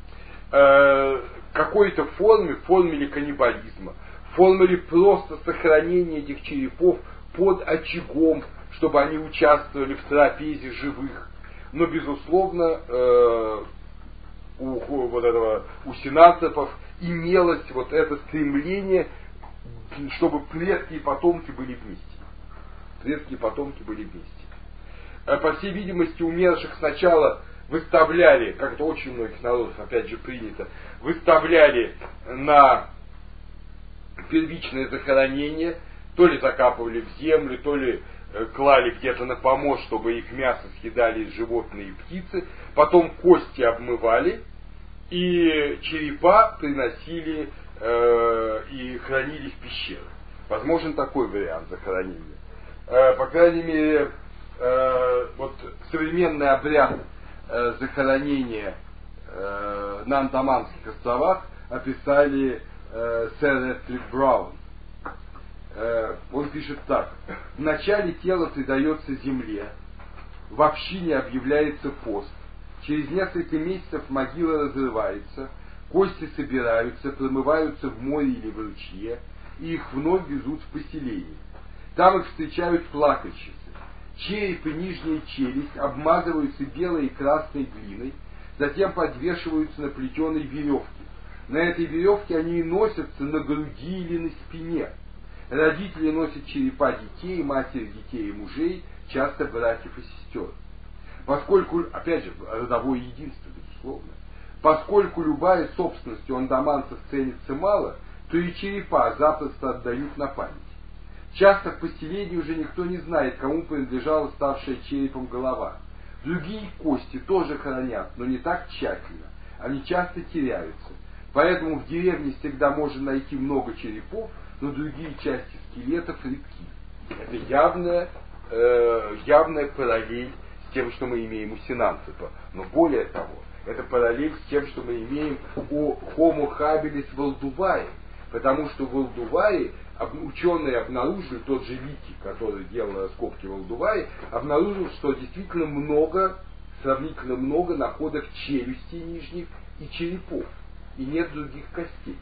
э, какой-то форме, форме ли каннибализма, форме ли просто сохранения этих черепов под очагом, чтобы они участвовали в трапезе живых. Но, безусловно, э, у, вот этого, у синантропов имелось вот это стремление, чтобы предки и потомки были вместе. Предки и потомки были вместе. Э, по всей видимости, умерших сначала выставляли, как это очень многих народов, опять же, принято, выставляли на первичное захоронение, то ли закапывали в землю, то ли э, клали где-то на помост, чтобы их мясо съедали животные и птицы, потом кости обмывали, и черепа приносили э, и хранили в пещерах. Возможен такой вариант захоронения. Э, по крайней мере, э, вот современный обряд э, захоронения э, на Андаманских островах описали э, сэр Этлиф Браун. Э, он пишет так: вначале тело предается земле, в общине объявляется пост, через несколько месяцев могила разрывается, кости собираются, промываются в море или в ручье, и их вновь везут в поселение. Там их встречают плакальщицы. Череп и нижняя челюсть обмазываются белой и красной глиной, затем подвешиваются на плетеной веревке. На этой веревке они и носятся на груди или на спине. Родители носят черепа детей, матери детей и мужей, часто братьев и сестер. Поскольку, опять же, родовое единство, безусловно, поскольку любая собственность у андаманцев ценится мало, то и черепа запросто отдают на память. Часто в поселении уже никто не знает, кому принадлежала ставшая черепом голова. Другие кости тоже хранят, но не так тщательно. Они часто теряются. Поэтому в деревне всегда можно найти много черепов, но другие части скелетов редки. Это явная, э, явная параллель с тем, что мы имеем у синантропа. Но более того, это параллель с тем, что мы имеем у Homo habilis Валдуваи. Потому что в Валдуваи ученые обнаружили, тот же Лики, который делал раскопки в Валдуваи, обнаружил, что действительно много, сравнительно много находок челюстей нижних и черепов. И нет других костей.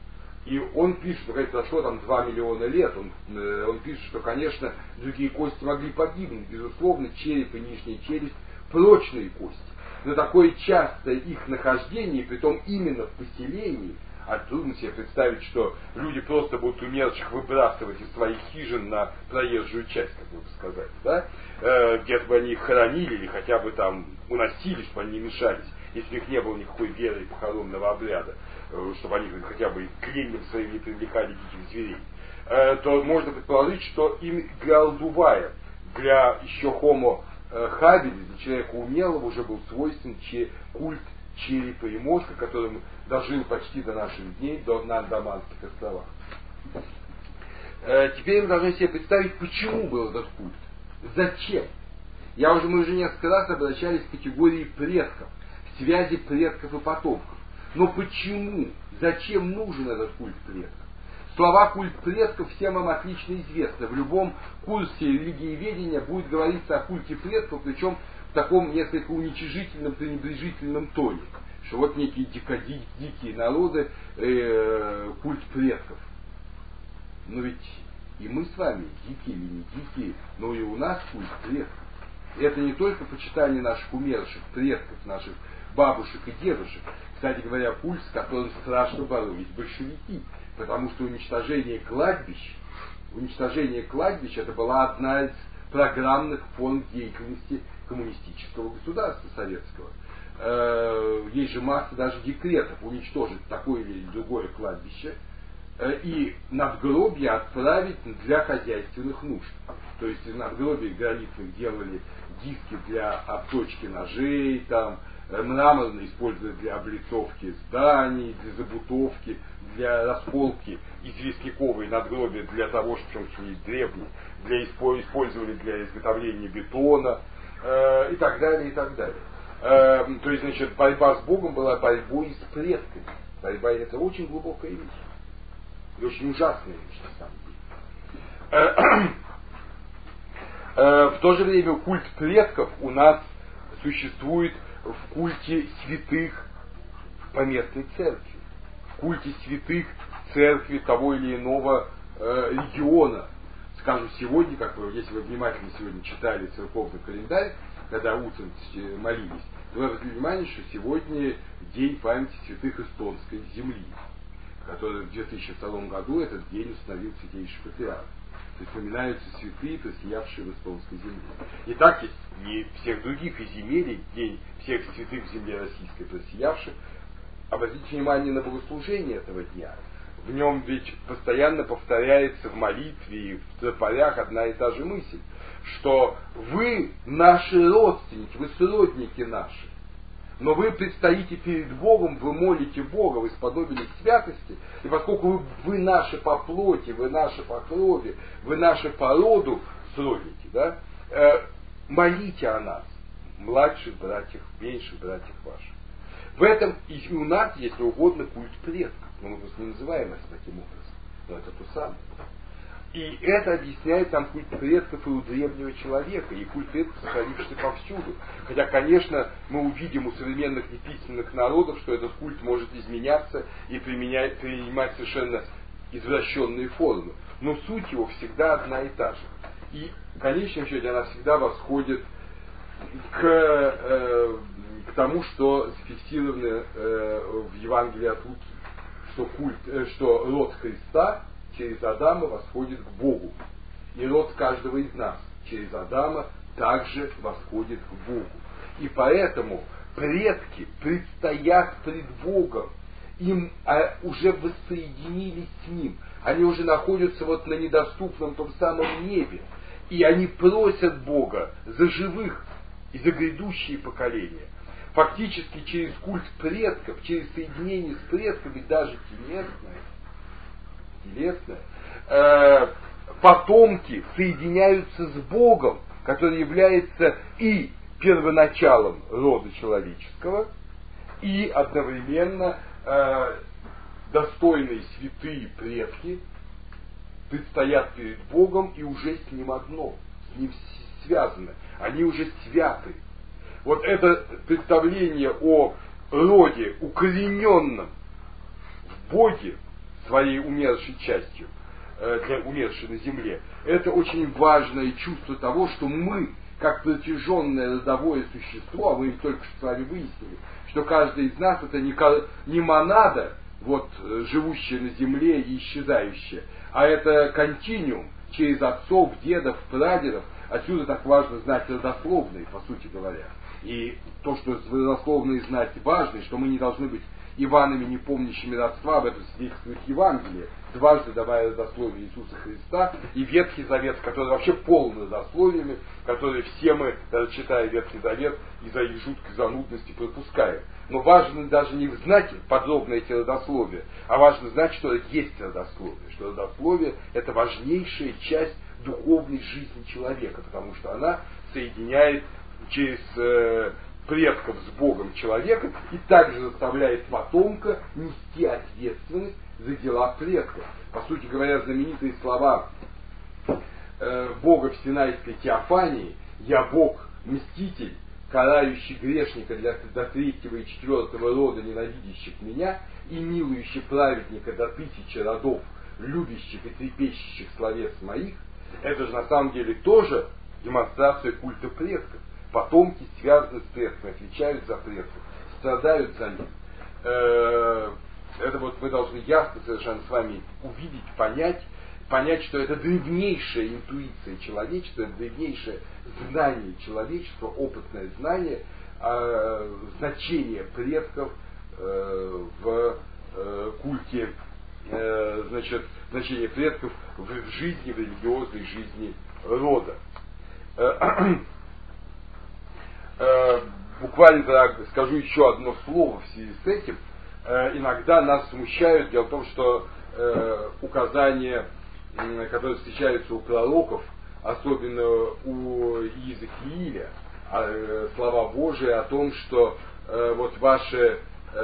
И он пишет, что прошло там два миллиона лет, он, он пишет, что, конечно, другие кости могли погибнуть. Безусловно, череп и нижняя челюсть прочные кости. Но такое частое их нахождение, притом именно в поселении, а трудно себе представить, что люди просто будут умерших выбрасывать из своих хижин на проезжую часть, как бы сказать, да? Э, где-то бы они их хоронили или хотя бы там уносили, чтобы они не мешались, если у них не было никакой веры и похоронного обряда, э, чтобы они хотя бы клеймом своим не привлекали диких зверей, э, то можно предположить, что им для Алдувая, для еще Homo habilis, для человека умелого, уже был свойствен че, культ черепа и мозга, которым дожил почти до наших дней, до, на Андаманских островах. Э, теперь мы должны себе представить, почему был этот культ. Зачем? Я уже, мы уже несколько раз обращались к категории предков, связи предков и потомков. Но почему? Зачем нужен этот культ предков? Слова «культ предков» всем вам отлично известны. В любом курсе религиеведения будет говориться о культе предков, причем в таком несколько уничижительном, пренебрежительном тоне. Что вот некие дикоди, дикие народы, э, культ предков. Но ведь и мы с вами, дикие или не дикие, но и у нас культ предков. И это не только почитание наших умерших предков, наших бабушек и дедушек. Кстати говоря, культ, с которым страшно боролись большевики. Потому что уничтожение кладбищ, уничтожение кладбищ, это была одна из программных форм деятельности коммунистического государства советского. Э, есть же масса даже декретов уничтожить такое или другое кладбище э, и надгробья отправить для хозяйственных нужд. То есть из надгробий гранитных делали диски для обточки ножей, там, мраморные использовали для облицовки зданий, для забутовки, для расколки известняковые надгробия для того, что очень древние, для использовали для изготовления бетона э, и так далее, и так далее. Э, то есть, значит, борьба с Богом была борьбой с предками. Борьба — это очень глубокая вещь. И очень ужасная вещь, на самом деле. Э, э, в то же время культ предков у нас существует в культе святых, поместной церкви, в культе святых церкви того или иного э, региона. Скажем, сегодня, как вы, если вы внимательно сегодня читали церковный календарь, когда утром молились, то вы обратили внимание, что сегодня день памяти святых эстонской земли, который в две тысячи втором году этот день установил святейший патриарх. То есть вспоминаются святые, просиявшие в эстонской земле. И так есть и всех других и земель, день всех святых в земле российской просиявших. Обратите внимание на богослужение этого дня. В нем ведь постоянно повторяется в молитве и в тропарях одна и та же мысль, что вы наши родственники, вы сродники наши. Но вы предстоите перед Богом, вы молите Бога, вы сподобились святости, и поскольку вы, вы наши по плоти, вы наши по крови, вы наши по роду сродники, да, э, молите о нас, младших братьях, меньших братьях ваших. В этом и у нас, если угодно, культ предков, но мы просто не называем нас таким образом, но это то самое. И это объясняет нам культ предков и у древнего человека, и культ предков сохранившийся повсюду. Хотя, конечно, мы увидим у современных неписьменных народов, что этот культ может изменяться и применять, принимать совершенно извращенные формы. Но суть его всегда одна и та же. И в конечном счете она всегда восходит к, э, к тому, что зафиксировано э, в Евангелии от Луки, что, культ, э, что род Христа через Адама восходит к Богу. И род каждого из нас через Адама также восходит к Богу. И поэтому предки предстоят пред Богом. Им а, уже воссоединились с Ним. Они уже находятся вот на недоступном том самом небе. И они просят Бога за живых и за грядущие поколения. Фактически через культ предков, через соединение с предками, даже телесное, телесное, э, потомки соединяются с Богом, который является и первоначалом рода человеческого, и одновременно э, достойные святые предки предстоят перед Богом и уже с Ним одно, с Ним связаны, они уже святы. Вот это представление о роде, укорененном в Боге, своей умершей частью, для умершей на земле, это очень важное чувство того, что мы, как протяженное родовое существо, а мы только что с вами выяснили, что каждый из нас это не, не монада, вот, живущая на земле и исчезающая, а это континуум через отцов, дедов, прадедов. Отсюда так важно знать родословные, по сути говоря. И то, что родословные знать важно, что мы не должны быть Иванами, не помнящими родства, об этом свидетельствует Евангелие, дважды давая родословие Иисуса Христа, и Ветхий Завет, который вообще полон родословиями, который все мы, даже читая Ветхий Завет, из-за их жуткой занудности пропускаем. Но важно даже не знать подробно эти родословия, а важно знать, что есть родословие, что родословие – это важнейшая часть духовной жизни человека, потому что она соединяет через э, предков с Богом человека и также заставляет потомка нести ответственность за дела предков. По сути говоря, знаменитые слова э, Бога в Синайской Теофании: «Я Бог, мститель, карающий грешника для, до третьего и четвертого рода, ненавидящих меня, и милующий праведника до тысячи родов, любящих и трепещущих словес моих», это же на самом деле тоже демонстрация культа предков. Потомки связаны с предками, отвечают за предков, страдают за них. Это вот мы должны ясно совершенно с вами увидеть, понять, понять, что это древнейшая интуиция человечества, это древнейшее знание человечества, опытное знание, значение предков в культе, значит, значение предков в жизни, в религиозной жизни рода. Буквально скажу еще одно слово в связи с этим. Иногда нас смущают, дело в том, что указания, которые встречаются у пророков, особенно у Иезекииля, слова Божии о том, что вот ваши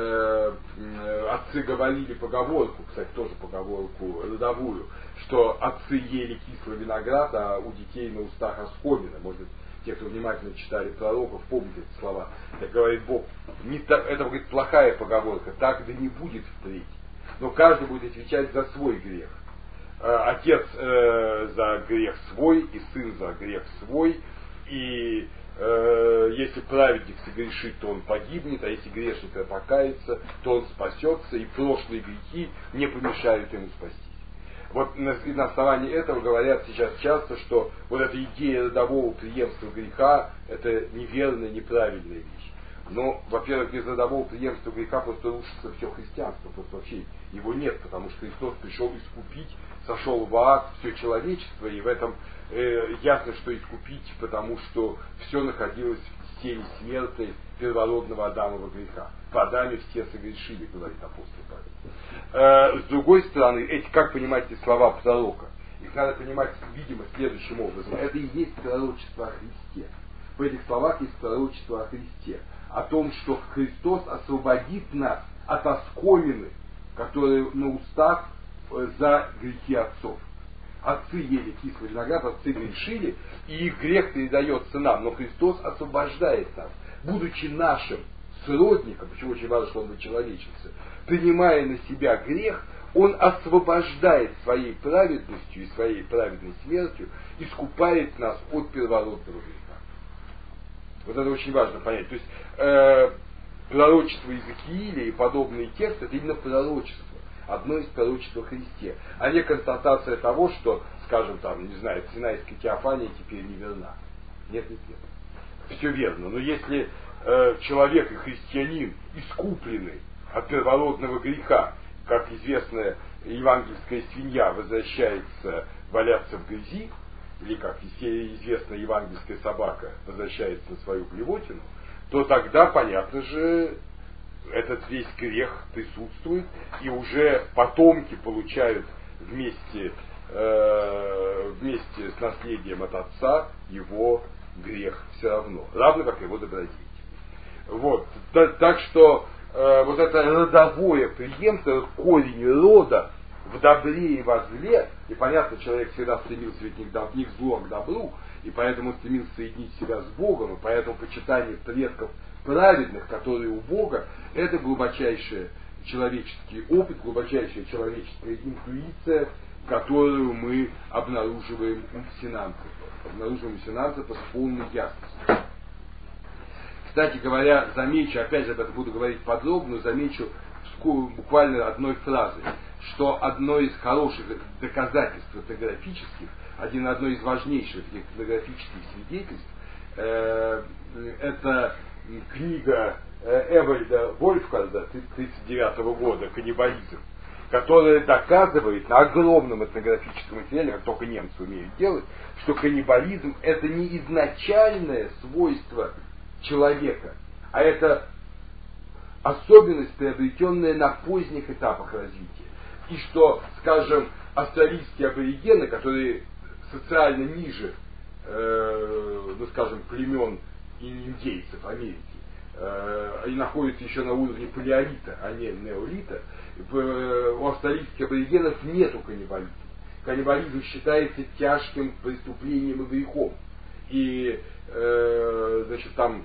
отцы говорили поговорку, кстати, тоже поговорку родовую, что отцы ели кислый виноград, а у детей на устах оскомина. Может быть, те, кто внимательно читали пророков, помнят эти слова. Так говорит Бог, не так, это, говорит, плохая поговорка, так да не будет впредь. Но каждый будет отвечать за свой грех. Отец э, за грех свой, и сын за грех свой, и э, если праведник согрешит, то он погибнет, а если грешник покается, то он спасется, и прошлые грехи не помешают ему спастись. Вот на, на основании этого говорят сейчас часто, что вот эта идея родового преемства греха – это неверная, неправильная вещь. Но, во-первых, без родового преемства греха просто рушится все христианство, просто вообще его нет, потому что Христос пришел искупить, сошел в ад все человечество, и в этом э, ясно, что искупить, потому что все находилось в тени смерти первородного Адамова греха. По Адаме все согрешили, говорит апостол Павел. Э, с другой стороны, эти, как понимать эти слова пророка? Их надо понимать, видимо, следующим образом. Это и есть пророчество о Христе. В этих словах есть пророчество о Христе. О том, что Христос освободит нас от оскомины, которые на устах за грехи отцов. Отцы ели кислый виноград, отцы грешили, и их грех передается нам. Но Христос освобождает нас, будучи нашим сродником, почему очень важно, что он человечится, принимая на себя грех, он освобождает своей праведностью и своей праведной смертью, искупает нас от первородного греха. Вот это очень важно понять. То есть э, пророчество Иезекииля и подобные тексты — это именно пророчество. Одно из пророчеств о Христе, а не констатация того, что, скажем, там, не знаю, Синайская теофания теперь не верна. Нет, нет, нет. Все верно. Но если э, человек и христианин искуплены от первородного греха, как известная евангельская свинья возвращается валяться в грязи, или как известная евангельская собака возвращается на свою блевотину, то тогда, понятно же, этот весь грех присутствует, и уже потомки получают вместе, э, вместе с наследием от отца его грех все равно, равно как его добродетель. Вот. Так, так что э, вот это родовое преемство, корень рода в добре и во зле, и понятно, человек всегда стремился ведь не к, не к злу, а к добру, и поэтому стремился соединить себя с Богом, и поэтому почитание предков праведных, которые у Бога, это глубочайший человеческий опыт, глубочайшая человеческая интуиция, которую мы обнаруживаем у Синанципа. Обнаруживаем у Синанципа с полной ясностью. Кстати говоря, замечу, опять же об этом буду говорить подробно, замечу буквально одной фразой, что одно из хороших доказательств фотографических, один, одно из важнейших фотографических свидетельств, э, это книга Эвальда Вольфгарда тридцать девятого года «Каннибализм», которая доказывает на огромном этнографическом материале, как только немцы умеют делать, что каннибализм — это не изначальное свойство человека, а это особенность, приобретенная на поздних этапах развития. И что, скажем, австралийские аборигены, которые социально ниже, э, ну скажем, племен и индейцев Америки, э, они находятся еще на уровне палеолита, а не неолита, в, у австралийских аборигенов нету каннибализма. Каннибализм считается тяжким преступлением и грехом. И, э, значит, там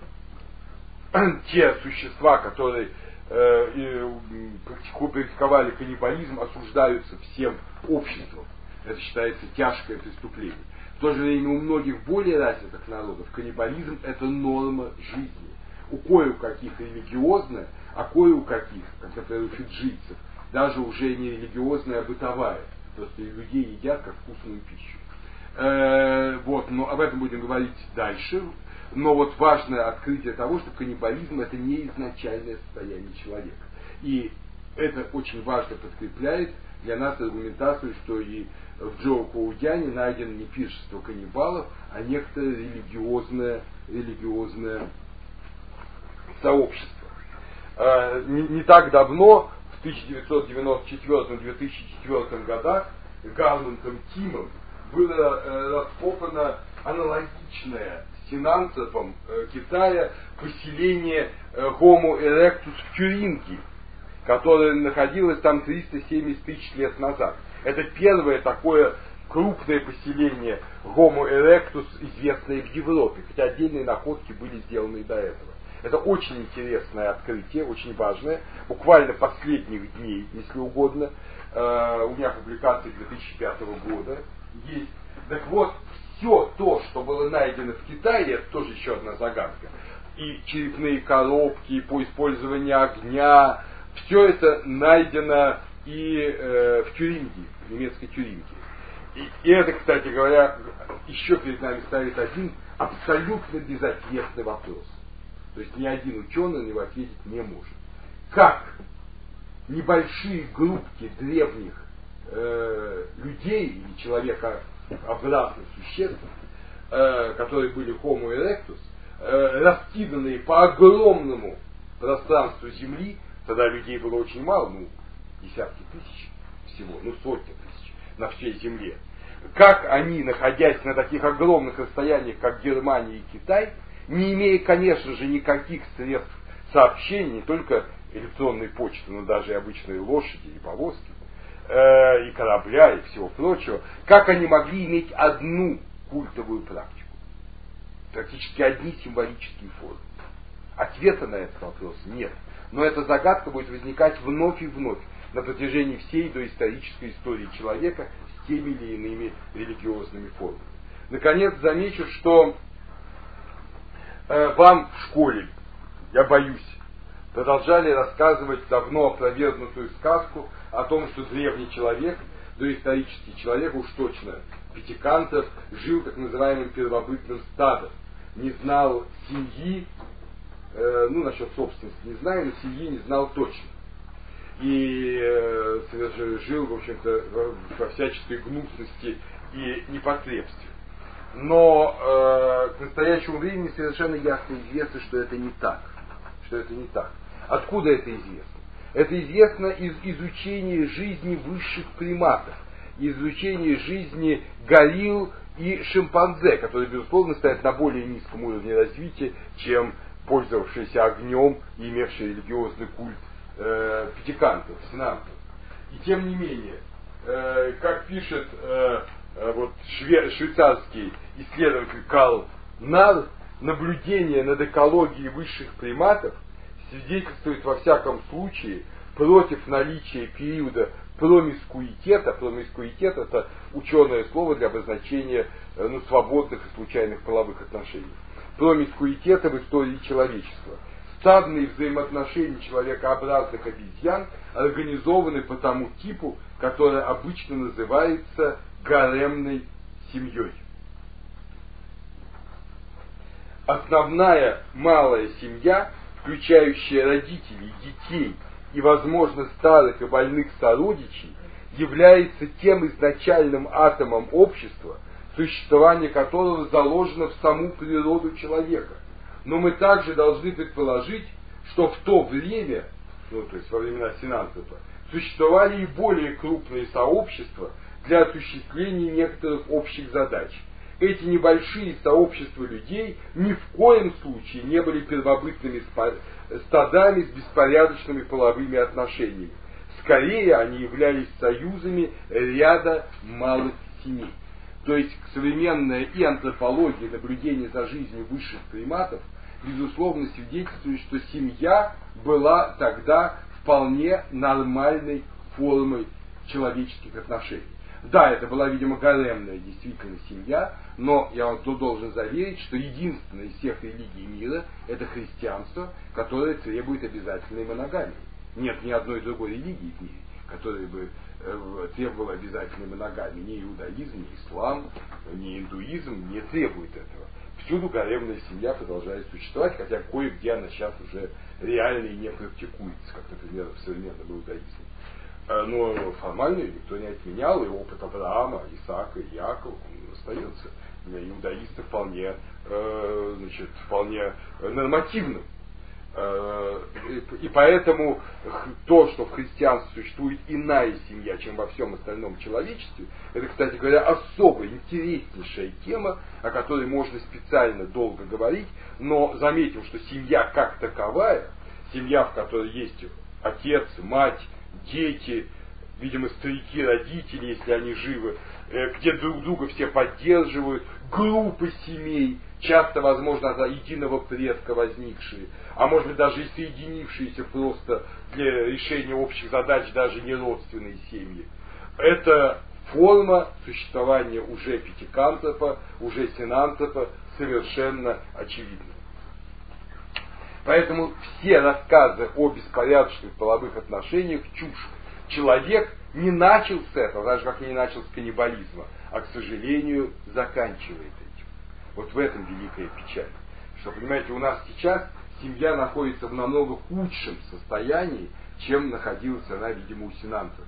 те существа, которые э, практиковали каннибализм, осуждаются всем обществом. Это считается тяжкое преступление. В то же время у многих более развитых народов каннибализм — это норма жизни. У кое-каких религиозная, а кое-каких, как, например, у фиджийцев, даже уже не религиозная, а бытовая. Просто людей едят как вкусную пищу. Э, вот, но об этом будем говорить дальше. Но вот важное открытие того, что каннибализм — это не изначальное состояние человека. И это очень важно подкрепляет для нас аргументацию, что и в Джоукоудяне найдено не пиршество каннибалов, а некоторое религиозное, религиозное сообщество. Э, не, не так давно, в тысяча девятьсот девяносто четвёртом — две тысячи четвёртом годах, Гармонтом Тимом было э, раскопано аналогичное Синанципом э, Китая поселение э, Homo erectus в Тюрингии, которое находилось там триста семьдесят тысяч лет назад. Это первое такое крупное поселение Homo erectus, известное в Европе, хотя отдельные находки были сделаны и до этого. Это очень интересное открытие, очень важное, буквально последних дней, если угодно. Э, у меня публикации две тысячи пятого года есть. Так вот, все то, что было найдено в Китае, это тоже еще одна загадка. И черепные коробки, и по использованию огня, все это найдено и э, в Тюрингии, в немецкой Тюрингии. И, и это, кстати говоря, еще перед нами ставит один абсолютно безответный вопрос. То есть ни один ученый на него ответить не может. Как небольшие группки древних э, людей или человекообразных существ, э, которые были Homo erectus, э, раскиданные по огромному пространству Земли, тогда людей было очень мало, ну, десятки тысяч всего, ну, сотни тысяч на всей Земле. Как они, находясь на таких огромных расстояниях, как Германия и Китай, не имея, конечно же, никаких средств сообщения, не только электронной почты, но даже и обычные лошади и повозки, э, и корабля, и всего прочего, как они могли иметь одну культовую практику, практически одни символические формы? Ответа на этот вопрос нет. Но эта загадка будет возникать вновь и вновь на протяжении всей доисторической истории человека с теми или иными религиозными формами. Наконец, замечу, что э, вам в школе, я боюсь, продолжали рассказывать давно опровергнутую сказку о том, что древний человек, доисторический человек, уж точно Пятикантов, жил так называемым первобытным стадом, не знал семьи, э, ну насчет собственности не знаю, но семьи не знал точно. И э, жил, в общем-то, во всяческой гнусности и непотребстве. Но э, к настоящему времени совершенно ясно известно, что это не так. Что это не так. Откуда это известно? Это известно из изучения жизни высших приматов, из изучения жизни горилл и шимпанзе, которые, безусловно, стоят на более низком уровне развития, чем пользовавшиеся огнем и имевшие религиозный культ э, пятикантов, синантов. И тем не менее, э, как пишет э, э, вот, шве, швейцарский исследователь Карл Нар, наблюдение над экологией высших приматов свидетельствует во всяком случае против наличия периода промискуитета. Промискуитет — это ученое слово для обозначения ну, свободных и случайных половых отношений. Промискуитета в истории человечества. Стадные взаимоотношения человекообразных обезьян организованы по тому типу, который обычно называется гаремной семьей. Основная малая семья, включающая родителей, детей и, возможно, старых и больных сородичей, является тем изначальным атомом общества, существование которого заложено в саму природу человека. Но мы также должны предположить, что в то время, ну то есть во времена Синантропа, существовали и более крупные сообщества для осуществления некоторых общих задач. Эти небольшие сообщества людей ни в коем случае не были первобытными стадами с беспорядочными половыми отношениями. Скорее, они являлись союзами ряда малых семей. То есть современная и антропология, и наблюдение за жизнью высших приматов, безусловно, свидетельствует, что семья была тогда вполне нормальной формой человеческих отношений. Да, это была, видимо, гаремная действительно семья, но я вам тут должен заверить, что единственная из всех религий мира – это христианство, которое требует обязательной моногамии. Нет ни одной другой религии в мире, которая бы э, требовала обязательной моногамии. Ни иудаизм, ни ислам, ни индуизм не требует этого. Всюду гаремная семья продолжает существовать, хотя кое-где она сейчас уже реально и не практикуется, как, например, в современном иудаизме. Но формально никто не отменял, и опыт Авраама, Исаака и Якова остается для иудаистов вполне, э, значит, вполне нормативным. Э, и, и поэтому то, что в христианстве существует иная семья, чем во всем остальном человечестве, это, кстати говоря, особо интереснейшая тема, о которой можно специально долго говорить, но заметим, что семья как таковая, семья, в которой есть отец, мать, дети, видимо, старики, родители, если они живы, где друг друга все поддерживают, группы семей, часто, возможно, от единого предка возникшие, а может быть даже и соединившиеся просто для решения общих задач, даже не родственные семьи. Это форма существования уже пятикантропа, уже синантропа совершенно очевидна. Поэтому все рассказы о беспорядочных половых отношениях чушь. Человек не начал с этого, даже как не начал с каннибализма, а, к сожалению, заканчивает этим. Вот в этом великая печаль. Что, понимаете, у нас сейчас семья находится в намного худшем состоянии, чем находилась она, видимо, у синантропа.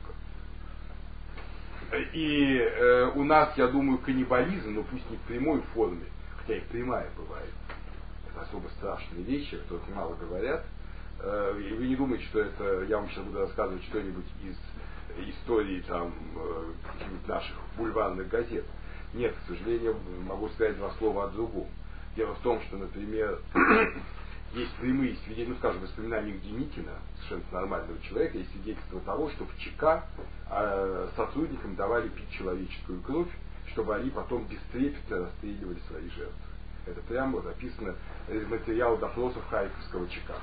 И э, у нас, я думаю, каннибализм, но пусть не в прямой форме, хотя и прямая бывает. Это особо страшные вещи, о которых мало говорят. Э, и вы не думаете, что это, я вам сейчас буду рассказывать что-нибудь из истории там, э, каких-нибудь наших бульварных газет. Нет, к сожалению, могу сказать два слова о другом. Дело в том, что, например, есть прямые свидетельства, ну, скажем, в воспоминаниях Деникина, совершенно нормального человека, есть свидетельство того, что в ЧК э, сотрудникам давали пить человеческую кровь, чтобы они потом бестрепетно расстреливали свои жертвы. Это прямо записано из материала допросов Харьковского ЧК.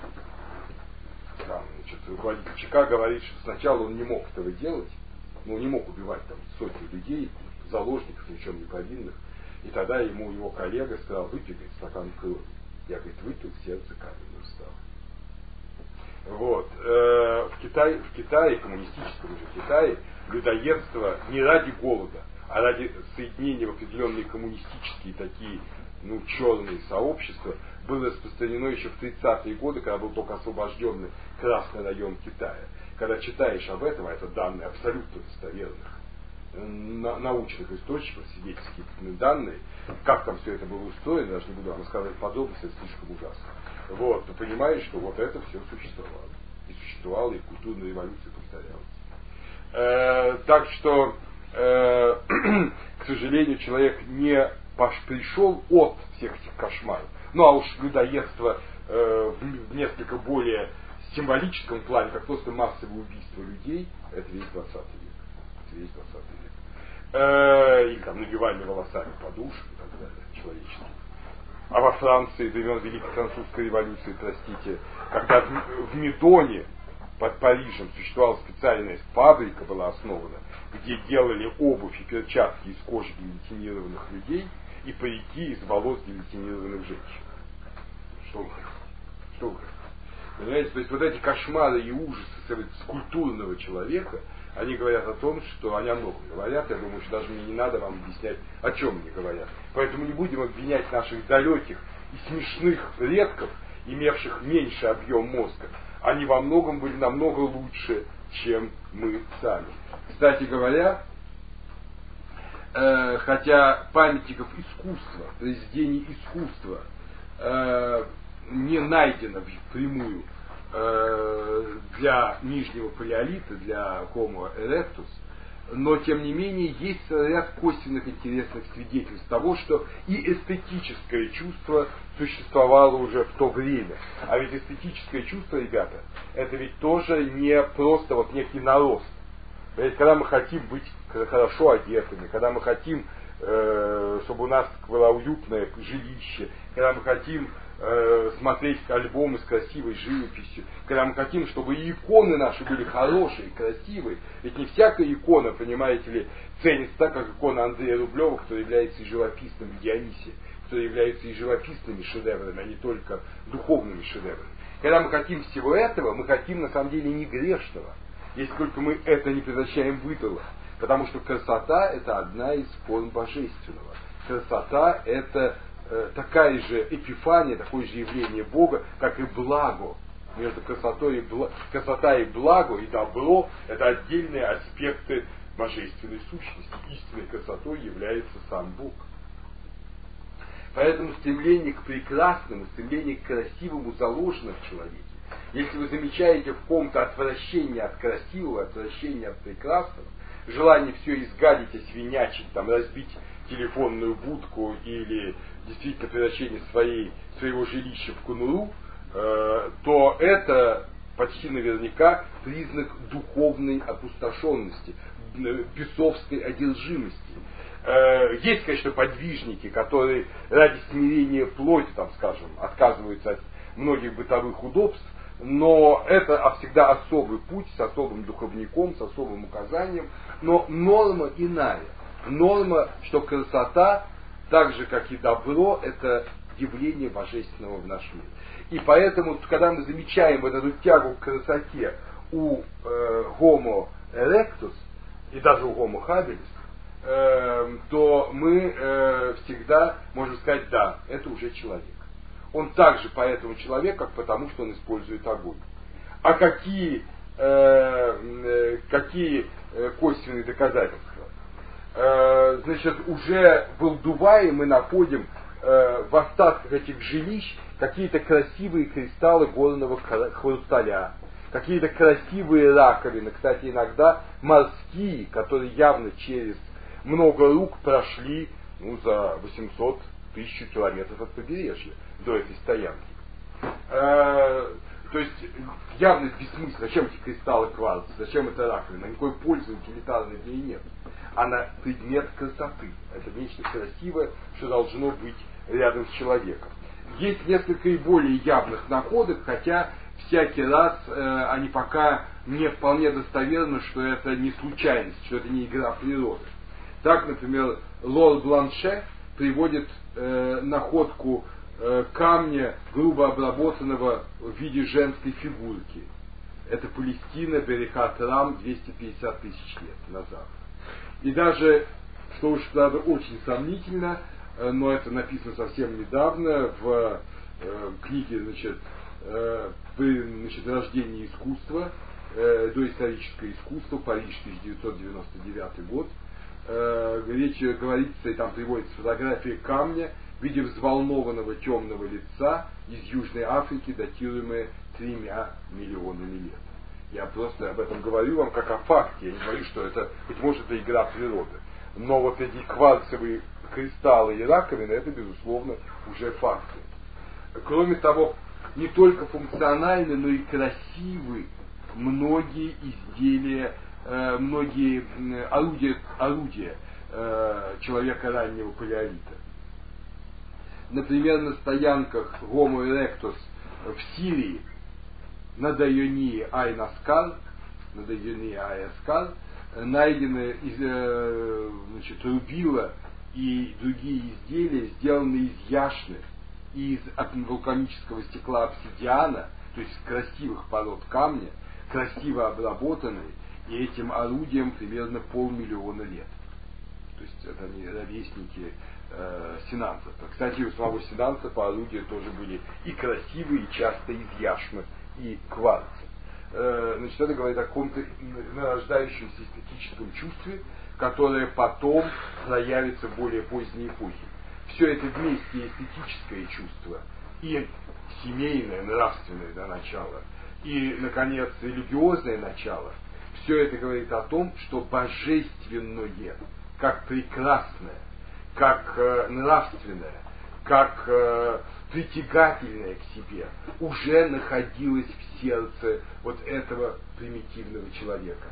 Там, значит, руководитель ЧК говорит, что сначала он не мог этого делать, но он не мог убивать там сотни людей, заложников, ни в чем не повинных. И тогда ему его коллега сказал: выпей, говорит, стакан крови. Я, говорит, выпил, сердце каменным стало. Вот. Э, в, Китае, в Китае, коммунистическом же Китае, людоедство не ради голода, а ради соединения в определенные коммунистические такие, ну, черные сообщества, было распространено еще в тридцатые годы, когда был только освобожденный Красный район Китая. Когда читаешь об этом, а это данные абсолютно достоверных на, научных источников, свидетельские данные, как там все это было устроено, даже не буду вам рассказывать подробности, это слишком ужасно. Вот, ты понимаешь, что вот это все существовало. И существовало, и в культурной революции повторялось. Э, так что, э, к сожалению, человек не пош, пришел от всех этих кошмаров. Ну а уж людоедство э, в несколько более символическом плане, как просто массовое убийство людей, это весь двадцатый век. Это весь двадцатый век. Э, или там набивание волосами подушек и так далее, человеческих. А во Франции, времен Великой Французской революции, простите, когда в, в Медоне под Парижем существовала специальная фабрика, была основана, где делали обувь и перчатки из кожи гильотинированных людей и парики из волос гильотинированных женщин. Что вы хотите? Что вы хотите? Понимаете, то есть вот эти кошмары и ужасы скульптурного человека, они говорят о том, что они о многом говорят. Я думаю, что даже мне не надо вам объяснять, о чем они говорят. Поэтому не будем обвинять наших далеких и смешных предков, имевших меньше объем мозга. Они во многом были намного лучше, чем мы сами. Кстати говоря, э, хотя памятников искусства, произведений искусства э, не найдено впрямую э, для нижнего палеолита, для Homo erectus, но тем не менее есть ряд косвенных интересных свидетельств того, что и эстетическое чувство существовало уже в то время. А ведь эстетическое чувство, ребята, это ведь тоже не просто вот некий нарост. Ведь когда мы хотим быть хорошо одетыми, когда мы хотим, э, чтобы у нас было уютное жилище, когда мы хотим э, смотреть альбомы с красивой живописью, когда мы хотим, чтобы и иконы наши были хорошие, красивые. Ведь не всякая икона, понимаете ли, ценится так, как икона Андрея Рублева, который является и живописным в Дионисе, который является и живописными шедеврами, а не только духовными шедеврами. Когда мы хотим всего этого, мы хотим на самом деле не грешного, если только мы это не превращаем в идола. Потому что красота — это одна из форм божественного. Красота — это э, такая же эпифания, такое же явление Бога, как и благо. Между красотой и бла... красота и благо, и добро — это отдельные аспекты божественной сущности. Истинной красотой является сам Бог. Поэтому стремление к прекрасному, стремление к красивому заложено в человеке. Если вы замечаете в ком-то отвращение от красивого, отвращение от прекрасного, желание все изгадить, освинячить, там, разбить телефонную будку или действительно превращение своей, своего жилища в конуру, э, то это почти наверняка признак духовной опустошенности, бесовской одержимости. Есть, конечно, подвижники, которые ради смирения плоти, там, скажем, отказываются от многих бытовых удобств, но это всегда особый путь с особым духовником, с особым указанием, но норма иная. Норма, что красота, так же как и добро, это явление божественного в нашем мире. И поэтому, когда мы замечаем вот эту тягу к красоте у э, Homo erectus и даже у Homo habilis, э, то мы э, всегда можем сказать, да, это уже человек. Он также поэтому человек, как потому, что он использует огонь. А какие, э, какие косвенные доказательства? Э, значит, уже в Алдувае мы находим э, в остатках этих жилищ какие-то красивые кристаллы горного хрусталя, какие-то красивые раковины, кстати, иногда морские, которые явно через много рук прошли ну, за восемьсот тысяч километров от побережья до этой стоянки. Э, то есть явно бессмысленно. Зачем эти кристаллы кварца? Зачем эта раковина? Никакой пользы утилитарной в ней нет. Она предмет красоты. Это нечто красивое, что должно быть рядом с человеком. Есть несколько и более явных находок, хотя всякий раз э, они пока не вполне достоверны, что это не случайность, что это не игра природы. Так, например, Лор Бланше приводит э, находку э, камня, грубо обработанного в виде женской фигурки. Это Палестина, Берехат Рам, двести пятьдесят тысяч лет назад. И даже, что уж правда очень сомнительно, э, но это написано совсем недавно в э, книге, значит, э, при значит, рождении искусства, э, доисторическое искусство, Париж, тысяча девятьсот девяносто девятый год. Речь говорится, и там приводится фотография камня в виде взволнованного темного лица из Южной Африки, датируемая тремя миллионами лет. Я просто об этом говорю вам как о факте, я не говорю, что это, быть может, это игра природы. Но вот эти кварцевые кристаллы и раковины, это, безусловно, уже факты. Кроме того, не только функциональны, но и красивы многие изделия, многие орудия, орудия э, человека раннего палеолита. Например, на стоянках Homo erectus в Сирии на Дайонии Айн-Аскар, на Дайонии Айн-Аскар найдены э, значит, рубила и другие изделия, сделанные из яшмы и из вулканического стекла обсидиана, то есть красивых пород камня, красиво обработанные, и этим орудием примерно полмиллиона лет. То есть это они ровесники э, синанцев. Кстати, у самого синанцев орудия тоже были и красивые, и часто из яшмы и кварца. Э, значит, это говорит о каком-то нарождающемся эстетическом чувстве, которое потом проявится в более поздней эпохе. Все это вместе эстетическое чувство и семейное, нравственное до начала, и, наконец, религиозное начало. Все это говорит о том, что божественное, как прекрасное, как э, нравственное, как э, притягательное к себе, уже находилось в сердце вот этого примитивного человека.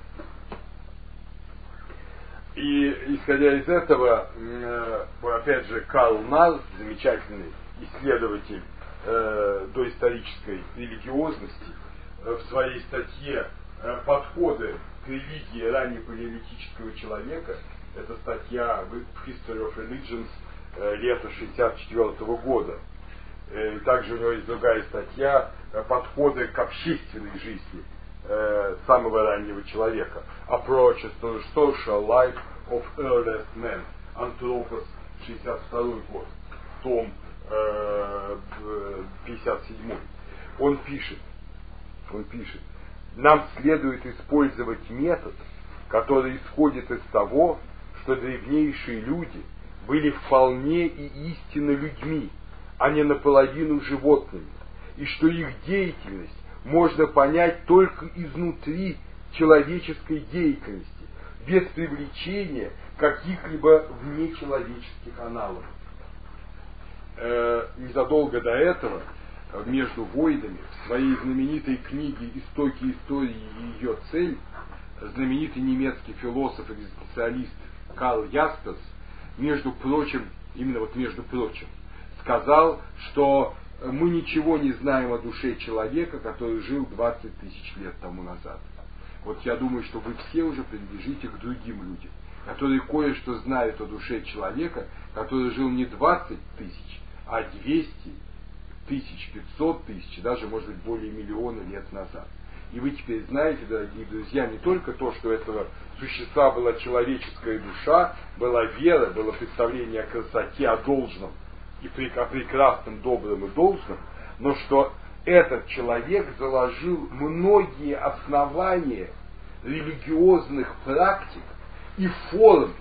И исходя из этого, э, опять же, Карл Маркс, замечательный исследователь э, доисторической религиозности, э, в своей статье «Подходы к религии раннепалеолитического человека», это статья в History of Religions лета шестьдесят четвёртого года. И также у него есть другая статья «Подходы к общественной жизни самого раннего человека», Approaches to the Social Life of Earliest Men, Anthropos, шестьдесят второй год, том пятьдесят седьмой. Он пишет, он пишет, нам следует использовать метод, который исходит из того, что древнейшие люди были вполне и истинно людьми, а не наполовину животными, и что их деятельность можно понять только изнутри человеческой деятельности, без привлечения каких-либо внечеловеческих аналогов. Э, незадолго до этого между войнами, в своей знаменитой книге «Истоки истории и ее цель» знаменитый немецкий философ и экзистенциалист Карл Ясперс, между прочим, именно вот между прочим, сказал, что мы ничего не знаем о душе человека, который жил двадцать тысяч лет тому назад. Вот я думаю, что вы все уже принадлежите к другим людям, которые кое-что знают о душе человека, который жил не двадцать тысяч, а двести тысяч, пятьсот тысяч, даже, может быть, более миллиона лет назад. И вы теперь знаете, дорогие друзья, не только то, что у этого существа была человеческая душа, была вера, было представление о красоте, о должном, и о прекрасном, добром и должном, но что этот человек заложил многие основания религиозных практик и форм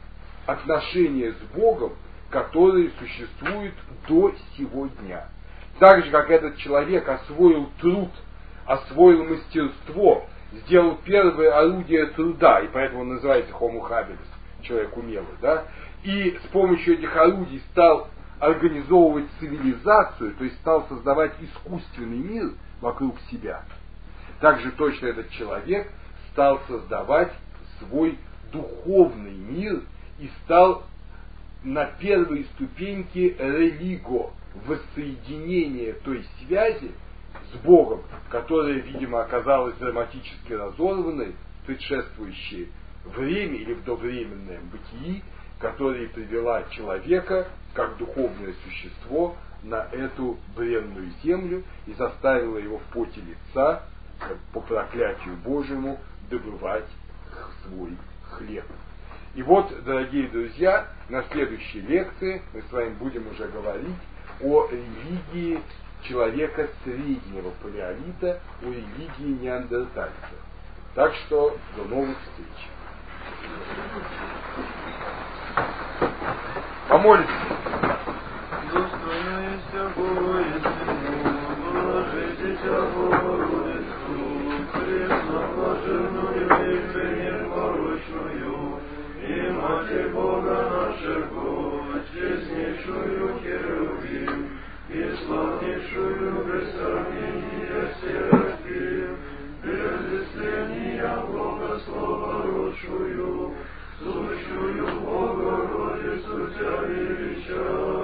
отношения с Богом, которые существуют до сего дня. Так же, как этот человек освоил труд, освоил мастерство, сделал первое орудие труда, и поэтому он называется Homo habilis, человек умелый, да, и с помощью этих орудий стал организовывать цивилизацию, то есть стал создавать искусственный мир вокруг себя. Также точно этот человек стал создавать свой духовный мир и стал на первой ступеньке религо, воссоединения той связи с Богом, которая, видимо, оказалась драматически разорванной в предшествующее время или в довременном бытии, которая привела человека, как духовное существо, на эту бренную землю и заставила его в поте лица, по проклятию Божьему, добывать свой хлеб. И вот, дорогие друзья, на следующей лекции мы с вами будем уже говорить о религии человека среднего палеолита, о религии неандертальца. Так что до новых встреч. Помолитесь. И Матерь Бога нашего, честнейшую Херувим, и славнейшую без сравнения Серафим, без исцеления Бога Слова родшую, сущую Богородицу Тебя величаю.